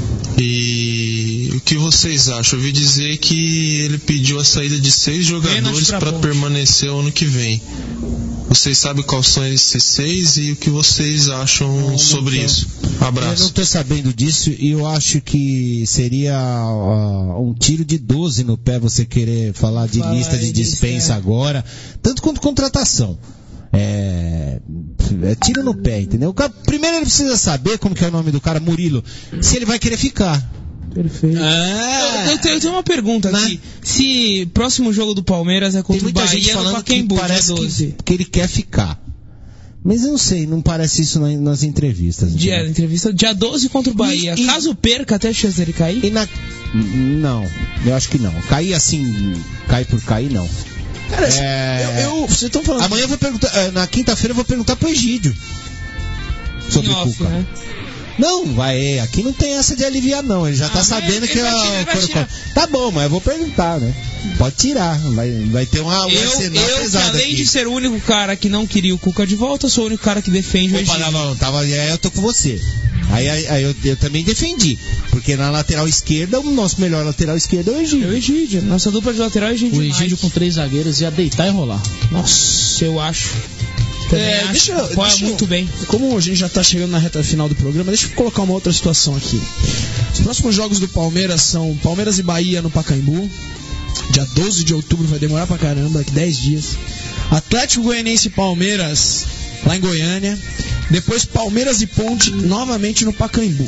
E o que vocês acham? Eu ouvi dizer que ele pediu a saída de seis jogadores para permanecer o ano que vem. Vocês sabem quais são esses seis e o que vocês acham não, sobre não isso? Abraço.
Eu não estou sabendo disso e eu acho que seria uh, um tiro de doze no pé você querer falar de Vai, lista de dispensa é. agora, tanto quanto contratação. É, é tiro no pé, entendeu? O cara, primeiro ele precisa saber como que é o nome do cara, Murilo, se ele vai querer ficar.
Perfeito. Ah, eu, eu, tenho, eu tenho uma pergunta né? aqui. Se próximo jogo do Palmeiras é contra o Bahia no Pacaembu,
parece que, que ele quer ficar. Mas eu não sei, não parece isso na, nas entrevistas.
Dia, entrevista, dia doze contra o Bahia. E, e, Caso perca, até a chance dele cair?
E na, não, eu acho que não. Cair assim, cair por cair, não.
Cara, é... eu, eu, vocês estão falando.
Amanhã eu vou perguntar, na quinta-feira eu vou perguntar pro Egídio sobre o Cuca. Né? Não, vai, aqui não tem essa de aliviar não, ele já ah, tá sabendo que eu... Tá bom, mas eu vou perguntar, né? Pode tirar, vai, vai ter uma
eu, eu que além aqui. de ser o único cara que não queria o Cuca de volta, sou o único cara que defende Opa, o Egídio.
Não, não, tava, aí eu tô com você. Aí, aí, aí eu, eu também defendi, porque na lateral esquerda, o nosso melhor lateral esquerdo é o Egídio.
É o Egídio, nossa dupla de lateral é o Egídio.
O Egídio com três zagueiros ia deitar e rolar.
Nossa, eu acho.
É, deixa, deixa
muito bem.
Como a gente já está chegando na reta final do programa, deixa eu colocar uma outra situação aqui. Os próximos jogos do Palmeiras são Palmeiras e Bahia no Pacaembu, dia doze de outubro, vai demorar pra caramba, daqui dez dias. Atlético Goianiense e Palmeiras lá em Goiânia. Depois Palmeiras e Ponte novamente no Pacaembu.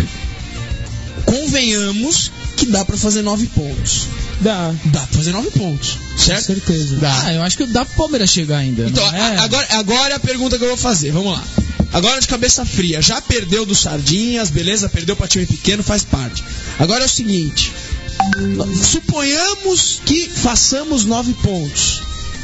Convenhamos que dá pra fazer nove pontos.
Dá.
Dá pra fazer nove pontos, certo?
Com certeza.
Dá. Ah, eu acho que dá pro Palmeiras chegar ainda.
Então,
é?
agora, agora é a pergunta que eu vou fazer, vamos lá. Agora de cabeça fria, já perdeu do Sardinhas, beleza? Perdeu pra time pequeno, faz parte. Agora é o seguinte, suponhamos que façamos nove pontos.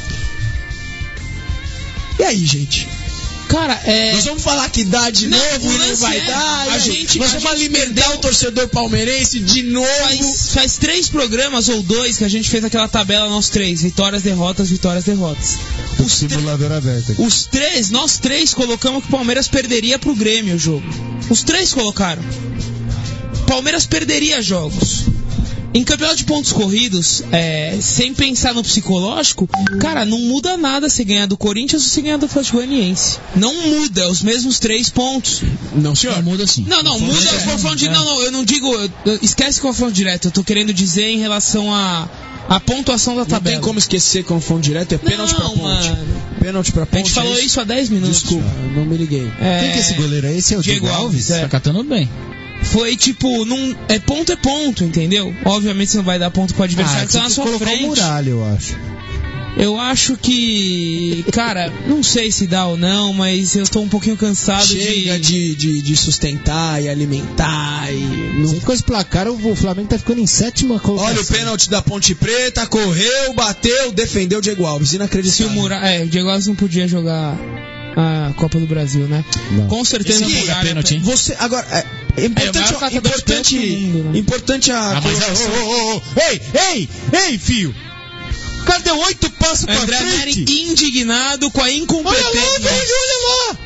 E aí, gente?
Cara, é...
Nós vamos falar que dá de não, novo e não vai é... dar.
A gente,
nós
a
vamos
gente
alimentar
perdeu...
o torcedor palmeirense de novo.
Faz, faz três programas ou dois que a gente fez aquela tabela, nós três. Vitórias, derrotas, vitórias, derrotas.
O simulador tre... aberto aqui.
Os três, nós três colocamos que o Palmeiras perderia pro Grêmio o jogo. Os três colocaram. Palmeiras perderia jogos. Em campeonato de pontos corridos, é, sem pensar no psicológico, cara, não muda nada se ganhar do Corinthians ou se ganhar do Atlético Goianiense. Não muda, os mesmos três pontos.
Não, senhor.
Não muda sim.
Não, não, muda o confronto direto. Não, não, eu não digo, eu, esquece confronto direto, eu tô querendo dizer em relação a, a pontuação da tabela.
Não tem como esquecer confronto direto, é pênalti pra ponte. Mano. Pênalti pra ponte.
A gente falou isso há dez minutos.
Desculpa, não me liguei.
É... Quem que é esse goleiro aí? Esse é o Diego, Diego Alves?
É. Tá catando bem.
Foi tipo, num, é ponto é ponto, entendeu? Obviamente você não vai dar ponto pro adversário ah, que tá na sua frente.
O Muralha, eu acho.
Eu acho que, cara, não sei se dá ou não, mas eu tô um pouquinho cansado
Chega de... de, de, de sustentar e alimentar e...
Não... Com esse placar, o Flamengo tá ficando em sétima colocação.
Olha o pênalti da Ponte Preta, correu, bateu, defendeu o Diego Alves, inacreditável.
Se o Mura... É, o Diego Alves não podia jogar a Copa do Brasil, né?
Não.
Com certeza
Esse é pênalti.
Você, agora, é, é importante, é, importante, mundo, né? importante a...
Ah, mas, oh, oh, oh, ei, ei, ei, filho! O cara deu oito passos pra
André
frente.
André indignado com a incompetência.
Olha lá, velho, olha lá.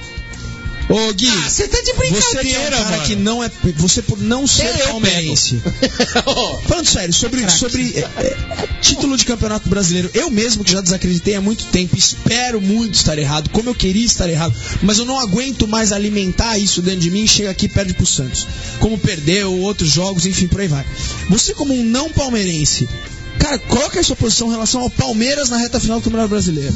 Ô Gui,
ah, você tá de brincadeira,
você que é um cara
mano.
que não é, você por não ser é, palmeirense. Falando sério, sobre, sobre é, é, título de campeonato brasileiro, eu mesmo que já desacreditei há muito tempo, espero muito estar errado, como eu queria estar errado, mas eu não aguento mais alimentar isso dentro de mim e chega aqui e perde pro Santos. Como perdeu, outros jogos, enfim, por aí vai. Você como um não palmeirense, cara, qual que é a sua posição em relação ao Palmeiras na reta final do Campeonato Brasileiro?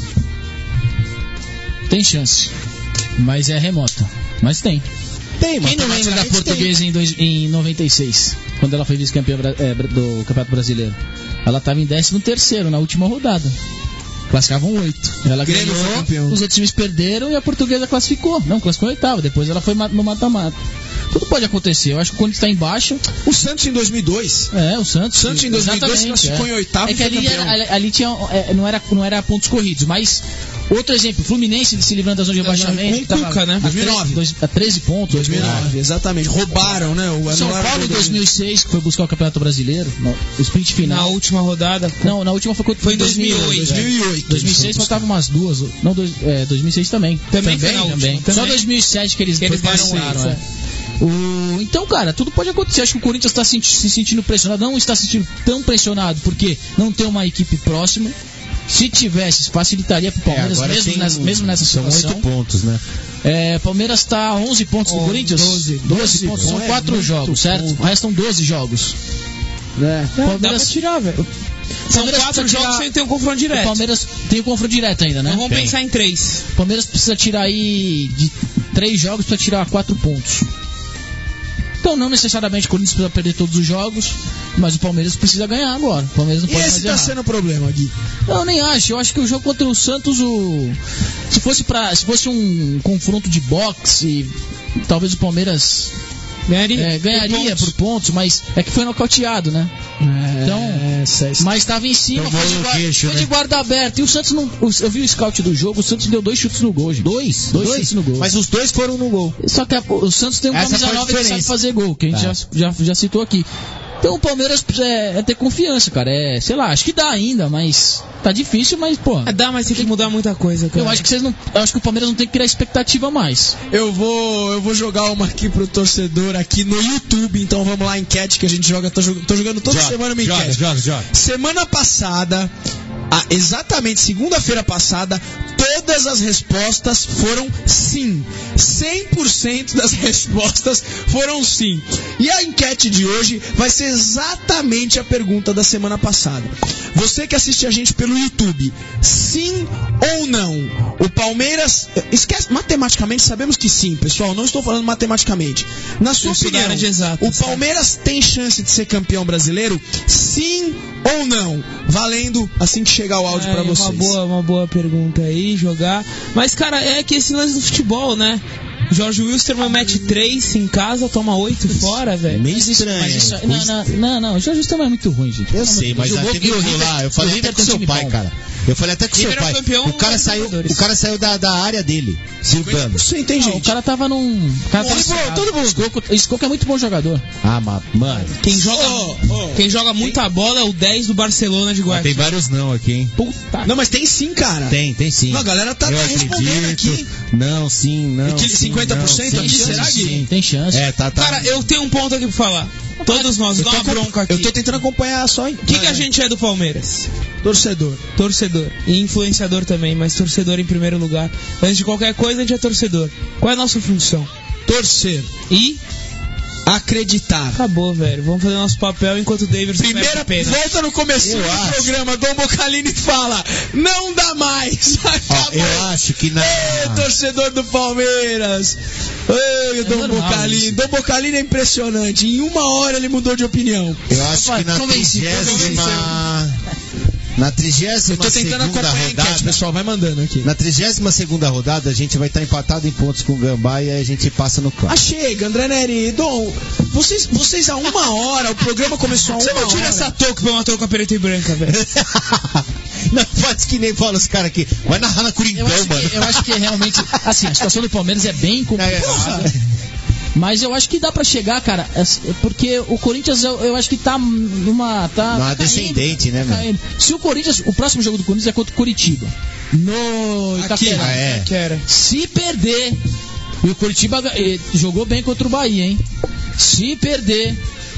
Tem chance. Mas é remota. Mas tem.
Tem,
Quem não lembra da Portuguesa em, dois, em noventa e seis, quando ela foi vice-campeã é, do Campeonato Brasileiro? Ela estava em décimo terceiro na última rodada. Classificavam oito. Ela
Grêmio
ganhou, os outros times perderam e a Portuguesa classificou. Não, classificou em oitava. Depois ela foi no mata-mata. Tudo pode acontecer. Eu acho que o Corinthians tá em baixa.
O Santos em dois mil e dois.
É, o Santos.
O Santos em dois mil e dois classificou
é.
em oitavo
É que
e foi
ali,
campeão.
era, ali tinha, é, não, era, não era pontos corridos, mas outro exemplo, Fluminense se livrando da zona de rebaixamento.
Com o Cuca, né?
A
dois mil e nove.
treze, a treze pontos.
dois mil e nove, exatamente. Roubaram, né? O
São Paulo em dois mil e seis, que foi buscar o Campeonato Brasileiro, no, o sprint final.
Na última rodada.
Não, na última foi,
foi em dois mil e oito.
dois mil e oito. dois mil e seis faltavam umas duas. Não, dois, é, dois mil e seis também.
Também,
também,
foi na
também.
última,
Só
também.
dois mil e sete que eles,
que eles
passaram. É. O... Então, cara, tudo pode acontecer. Acho que o Corinthians está se sentindo pressionado. Não está se sentindo tão pressionado porque não tem uma equipe próxima. Se tivesse, facilitaria pro Palmeiras,
é,
mesmo,
tem,
nessa, mesmo nessa
são
situação.
oito pontos, né?
É, Palmeiras está a onze pontos do
oh,
Corinthians.
doze.
doze pontos. São
é,
quatro jogos, certo?
Bom.
Restam doze jogos.
É.
Palmeiras...
Dá pra tirar, velho. São
Palmeiras
quatro
precisa
jogos
tirar-
sem ter um confronto direto.
O Palmeiras tem o confronto direto ainda, né?
Então vamos
Tem.
pensar em três.
O Palmeiras precisa tirar aí de três jogos para tirar quatro pontos. Então não necessariamente o Corinthians precisa perder todos os jogos, mas o Palmeiras precisa ganhar agora. O Palmeiras não
E
pode
esse
mais
tá
errar.
sendo o problema, Gui.
Eu nem acho. Eu acho que o jogo contra o Santos, o... se fosse para, se fosse um confronto de boxe, talvez o Palmeiras
Ganharia,
é, ganharia
por pontos.
por pontos, mas é que foi nocauteado, né?
É,
Então,
essa, essa...
mas estava em cima,
Tomou
foi de,
no
guarda,
queixo,
foi
né?
de guarda aberta. E o Santos não. o- Eu vi o scout do jogo, o Santos deu dois chutes no gol, gente.
Dois?
Dois chutes no gol.
Mas os dois foram no gol.
Só que a- o Santos tem um
Essa
camisa
foi a
nova que sabe
diferença.
fazer gol, que a gente
É.
já, já, já citou aqui. Então o Palmeiras é, é ter confiança, cara. É, sei lá, acho que dá ainda, mas tá difícil, mas, pô.
É, dá, mas tem que mudar muita coisa, cara.
Eu acho que vocês não. Eu acho que o Palmeiras não tem que criar expectativa mais.
Eu vou, eu vou jogar uma aqui pro torcedor aqui no YouTube, então vamos lá, enquete que a gente joga. Tô, jog- tô jogando toda
Joga,
semana uma
joga,
enquete.
joga, joga.
Semana passada, a- exatamente segunda-feira passada, todas as respostas foram sim. cem por cento das respostas foram sim. E a enquete de hoje vai ser exatamente a pergunta da semana passada. Você que assiste a gente pelo YouTube, sim ou não? O Palmeiras... Esquece, matematicamente sabemos que sim, pessoal. Não estou falando matematicamente. Na sua
Isso da
opinião,
área de exatas,
o Palmeiras tem chance de ser campeão brasileiro? Sim ou não? Valendo assim que chegar o áudio
É,
pra vocês.
Uma boa, uma boa pergunta aí, jogar. Mas, cara, é que esse lance do futebol, né? Jorge Wilstermann mete três em casa, toma oito fora, velho.
Meio
Mas isso,
estranho.
mas isso,
hein?
não, não, não, não, o Jorge Wilstermann é muito ruim, gente.
Eu sei, mas
Jogou-
até
e o
mesmo
River-
lá, eu falei
o
até
River
com
tem um
seu
time
pai,
bom.
cara. Eu falei até com seu
River é
pai.
campeão
O cara
da
saiu,
Libertadores.
o cara saiu da, da área dele, silvando.
Você tem
Não,
gente.
o cara tava num. O cara tava
Ô,
encerrado.
todo mundo.
Escoco, Escoco é muito bom jogador.
Ah, mas, mano.
Quem joga,
Oh, oh.
quem joga muita bola é o dez do Barcelona de
Mas tem
Guayaquil.
vários não aqui, hein?
Puta.
Não, mas tem sim, cara.
Tem, tem sim.
Não, a galera tá
Eu
respondendo
acredito.
aqui.
Não, sim, não.
E que
sim,
cinquenta por cento
não,
aqui,
sim,
será,
sim,
Gui?
sim.
Tem chance.
É, tá, tá.
Cara, eu tenho um ponto aqui pra falar. Todos nós,
Eu
dá
tô,
uma bronca aqui.
eu tô tentando acompanhar só em.
O que, que a gente é do Palmeiras?
Torcedor.
Torcedor. E influenciador também, mas torcedor em primeiro lugar. Antes de qualquer coisa, a gente é torcedor. Qual é a nossa função?
Torcer.
E
Acreditar.
acabou, velho. Vamos fazer nosso papel enquanto o Davidson
Primeira
pena.
volta no começo
Eu
do
acho.
programa, Dom Bocalini fala: não dá mais.
Ó,
Acabou.
eu acho que na.
Ei, torcedor do Palmeiras. Ei, Dom
normal
Bocalini.
isso.
Dom Bocalini é impressionante. Em uma hora ele mudou de opinião.
Eu acho que na
Convenci,
trigésima. Na trigésima
Eu tô tentando
segunda
acompanhar a enquete,
rodada.
pessoal. Vai mandando aqui.
Na trigésima segunda rodada, a gente vai estar empatado em pontos com o Gambá e aí a gente passa no
Ah,
clássico.
chega, André Neri. Dom, vocês, vocês há uma hora, o programa começou há uma
Você não tira
hora.
essa touca pra uma touca preta e branca, velho.
Não faz que nem fala os caras aqui. Vai narrar na
Eu
Coringão,
acho,
mano.
que, eu acho que realmente. Assim, a situação do Palmeiras é bem complicada. Mas eu acho que dá pra chegar, cara, porque o Corinthians, eu, eu acho que tá numa. Tá,
Numa
tá
descendente,
caindo,
né,
tá
mano?
caindo. Se o Corinthians. O próximo jogo do Corinthians é contra o Curitiba. No
Aqui,
Itaquera.
ah, é.
Que era.
Se perder. E o Curitiba eh, jogou bem contra o Bahia, hein? Se perder,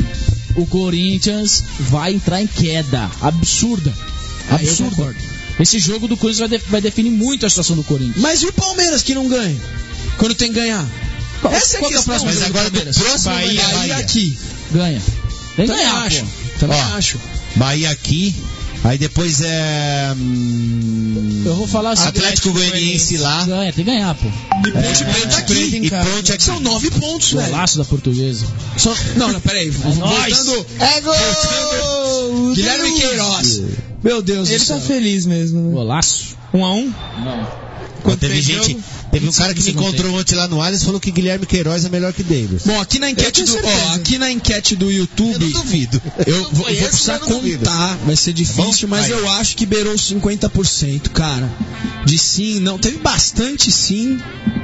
o Corinthians vai entrar em queda. Absurda.
Ah, eu
Absurda.
concordo.
Esse jogo do Corinthians vai, de- vai definir muito a situação do Corinthians.
Mas e o Palmeiras que não ganha? Quando tem que ganhar?
Qual,
Essa é a
qual que é o
questão.
próximo
Mas
jogo
agora
do
do
Palmeiras?
próximo
Bahia,
vai
Bahia
Bahia.
aqui.
Ganha. Tem que
Também
ganhar,
acho.
pô.
Também
Ó.
acho.
Bahia aqui. Aí depois é. hum,
Eu vou falar assim.
Atlético Goianiense lá.
Ganha, tem que ganhar, pô.
E Ponte Preta aqui.
E Ponte aqui.
São nove pontos, velho.
Golaço da Portuguesa.
Só- Não, não, peraí. Voltando.
É gol!
Guilherme Queiroz. Meu Deus
Ele
do céu.
tá feliz mesmo, né?
Golaço.
Um a um?
Não.
Quando teve gente, teve um cara que me encontrou ontem lá no Allianz e falou que Guilherme Queiroz é melhor que Davis.
Bom, aqui na enquete do, ó, aqui na enquete do YouTube,
eu não duvido.
Eu, eu vou, vou precisar contar, vai ser difícil, mas eu acho que beirou cinquenta por cento, cara. De sim, não, teve bastante sim.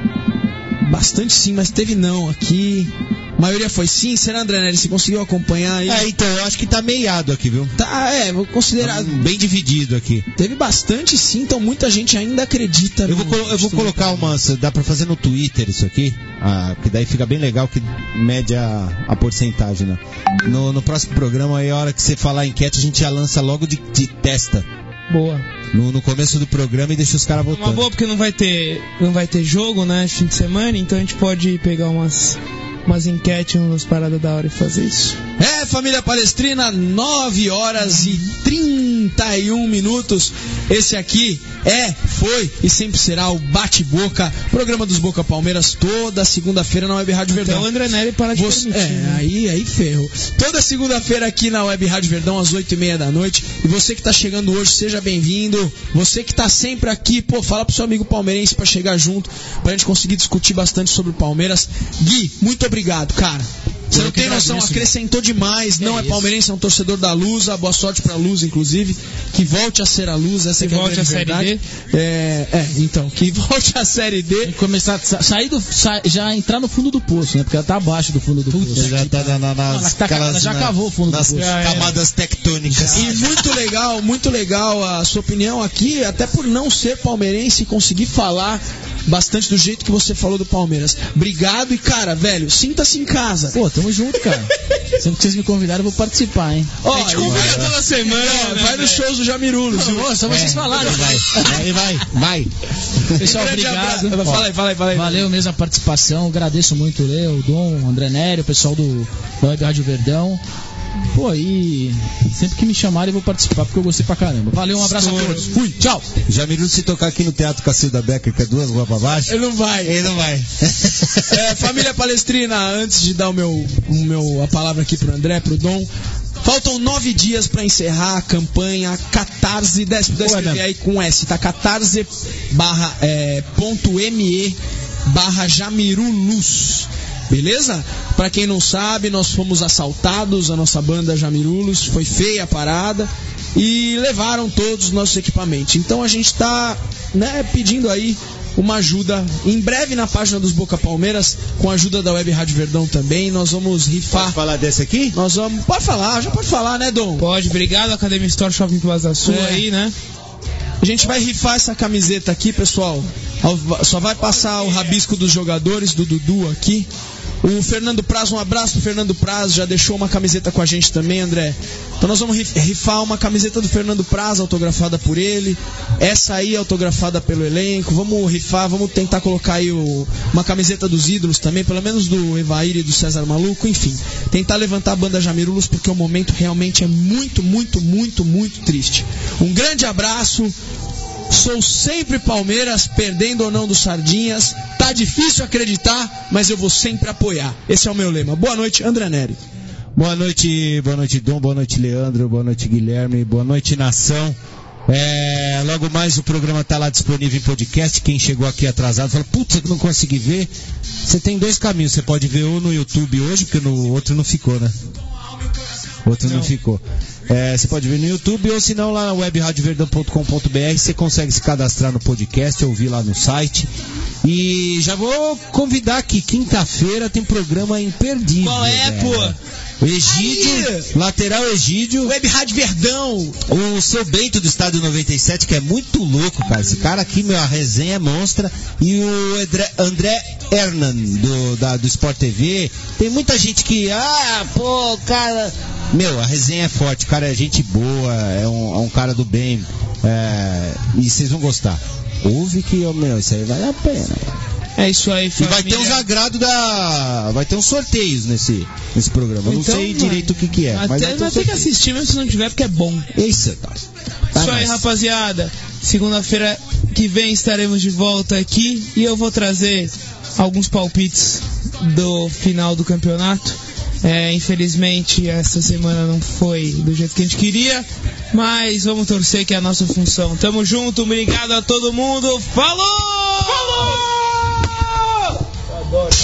Bastante sim, mas teve não aqui. A maioria foi sim. Será, André Nery, você conseguiu acompanhar aí?
É, então, eu acho que tá meiado aqui, viu?
Tá, é, vou considerar.
Tá bem dividido aqui.
Teve bastante sim, então muita gente ainda acredita.
Eu vou, colo- eu vou colocar uma. Dá pra fazer no Twitter isso aqui? Ah, que daí fica bem legal que mede a, a porcentagem, né? No, no próximo programa, aí a hora que você falar a enquete, a gente já lança logo de, de testa.
Boa.
No, no começo do programa e deixa os caras votando.
Uma boa, porque não vai ter, não vai ter jogo, né, fim de semana, então a gente pode pegar umas, umas enquetes, umas paradas da hora e fazer isso.
É, família Palestrina, nove horas e trinta e um minutos. Esse aqui é, foi e sempre será o Bate-Boca, programa dos Boca Palmeiras, toda segunda-feira na Web Rádio Verdão.
Então o André Nery para de
Você,
permitir,
É,
né?
aí, aí ferro. Toda segunda-feira aqui na Web Rádio Verdão, às oito e meia da noite. E você que tá chegando hoje, seja bem-vindo. Você que tá sempre aqui, pô, fala pro seu amigo palmeirense pra chegar junto, pra gente conseguir discutir bastante sobre o Palmeiras. Gui, muito obrigado, cara. Você não tem noção, acrescentou demais. Não é palmeirense, é um torcedor da Lusa. Boa sorte pra Lusa, inclusive. Que volte a ser a Lusa. Essa
Que
que é a
volte
grande
à Série
verdade.
D.
É, é, então, que volte à Série D.
Tem que começar a sa- sair do, sa- já entrar no fundo do poço, né? Porque ela tá abaixo do fundo do poço.
Já tá na, na, nas,
Ela tá-
aquelas,
ela já
na-
cavou o fundo do
nas
poço.
camadas tectônicas.
E muito legal, muito legal a sua opinião aqui, até por não ser palmeirense e conseguir falar bastante do jeito que você falou do Palmeiras. Obrigado e, cara, velho, sinta-se em casa.
Pô, tamo junto, cara. Sempre que vocês me convidaram, eu vou participar, hein?
Ó,
A gente convida toda semana,
É,
né,
vai nos
velho?
shows do Jamirulos. viu?
Pô, só vocês falarem.
Vai, vai, vai, vai.
Pessoal,
Grande
obrigado.
abraço. Fala aí, fala aí, fala aí.
Valeu mesmo a participação, agradeço muito o Leo, o Dom, o André Nery, o pessoal do da Web Rádio Verdão. Pô, aí sempre que me chamarem eu vou participar, porque eu gostei pra caramba. Valeu, um abraço a todos. Fui, tchau.
Jamiru, se tocar aqui no Teatro Cacilda Becker, que é duas ruas pra baixo,
Ele não vai.
ele não vai.
É, família Palestrina, antes de dar o meu, o meu, a palavra aqui pro André, pro Dom, faltam nove dias pra encerrar a campanha Catarse, dez, puder escrever aí com S, tá? Catarse barra, é, ponto me barra Jamirulus. Beleza? Pra quem não sabe, nós fomos assaltados, a nossa banda Jamirulos, foi feia a parada e levaram todos os nossos equipamentos. Então a gente tá, né, pedindo aí uma ajuda. Em breve na página dos Boca Palmeiras, com a ajuda da Web Rádio Verdão também, nós vamos rifar.
Pode falar desse aqui?
Nós vamos. Pode falar, já pode falar, né, Dom?
Pode, obrigado, Academia Store Shopping Plaza Sul
É.
aí, né?
A gente vai rifar essa camiseta aqui, pessoal. Só vai passar o rabisco dos jogadores, do Dudu aqui. O Fernando Praz, um abraço pro Fernando Praz, já deixou uma camiseta com a gente também, André. Então nós vamos rifar uma camiseta do Fernando Praz, autografada por ele. Essa aí, autografada pelo elenco. Vamos rifar, vamos tentar colocar aí o, uma camiseta dos ídolos também, pelo menos do Evair e do César Maluco, enfim. Tentar levantar a banda Jamirulos, porque o momento realmente é muito, muito, muito, muito triste. Um grande abraço. Sou sempre Palmeiras, perdendo ou não do Sardinhas. Tá difícil acreditar, mas eu vou sempre apoiar. Esse é o meu lema. Boa noite, André Nery.
Boa noite, boa noite, Dom, boa noite, Leandro, boa noite, Guilherme, boa noite, nação. É, logo mais o programa tá lá disponível em podcast. Quem chegou aqui atrasado fala, putz, eu não consegui ver. Você tem dois caminhos, você pode ver ou no YouTube hoje, porque no outro não ficou, né? O outro não, não ficou. É, você pode ver no YouTube ou se não lá na web rádio verdão ponto com ponto b r. Você consegue se cadastrar no podcast, ouvir lá no site. E já vou convidar aqui, quinta-feira tem programa imperdível.
Qual é,
velho.
pô?
O Egídio,
Aí.
lateral Egídio.
Web Rádio Verdão.
O seu Bento do Estádio noventa e sete, que é muito louco, cara. Esse cara aqui, meu, a resenha é monstra. E o André, André Hernan, do, da, do Sport T V. Tem muita gente que, ah, pô, cara... Meu, a resenha é forte, o cara é gente boa, é um, é um cara do bem. É, e vocês vão gostar. Ouve que, meu, isso aí vale a pena.
É isso aí,
E
família.
vai ter uns agrados da... Vai ter uns sorteios nesse, nesse programa. Eu não
Então,
sei
mano,
direito o que que é.
Até,
Mas vai ter um
vai ter que
sorteio.
assistir mesmo se não tiver, porque é bom.
Isso, tá. Tá
Isso aí,
nice.
rapaziada. Segunda-feira que vem estaremos de volta aqui e eu vou trazer alguns palpites do final do campeonato. É, infelizmente essa semana não foi do jeito que a gente queria, Mas vamos torcer que é a nossa função. Tamo junto, obrigado a todo mundo. Falou! Falou! Eu adoro.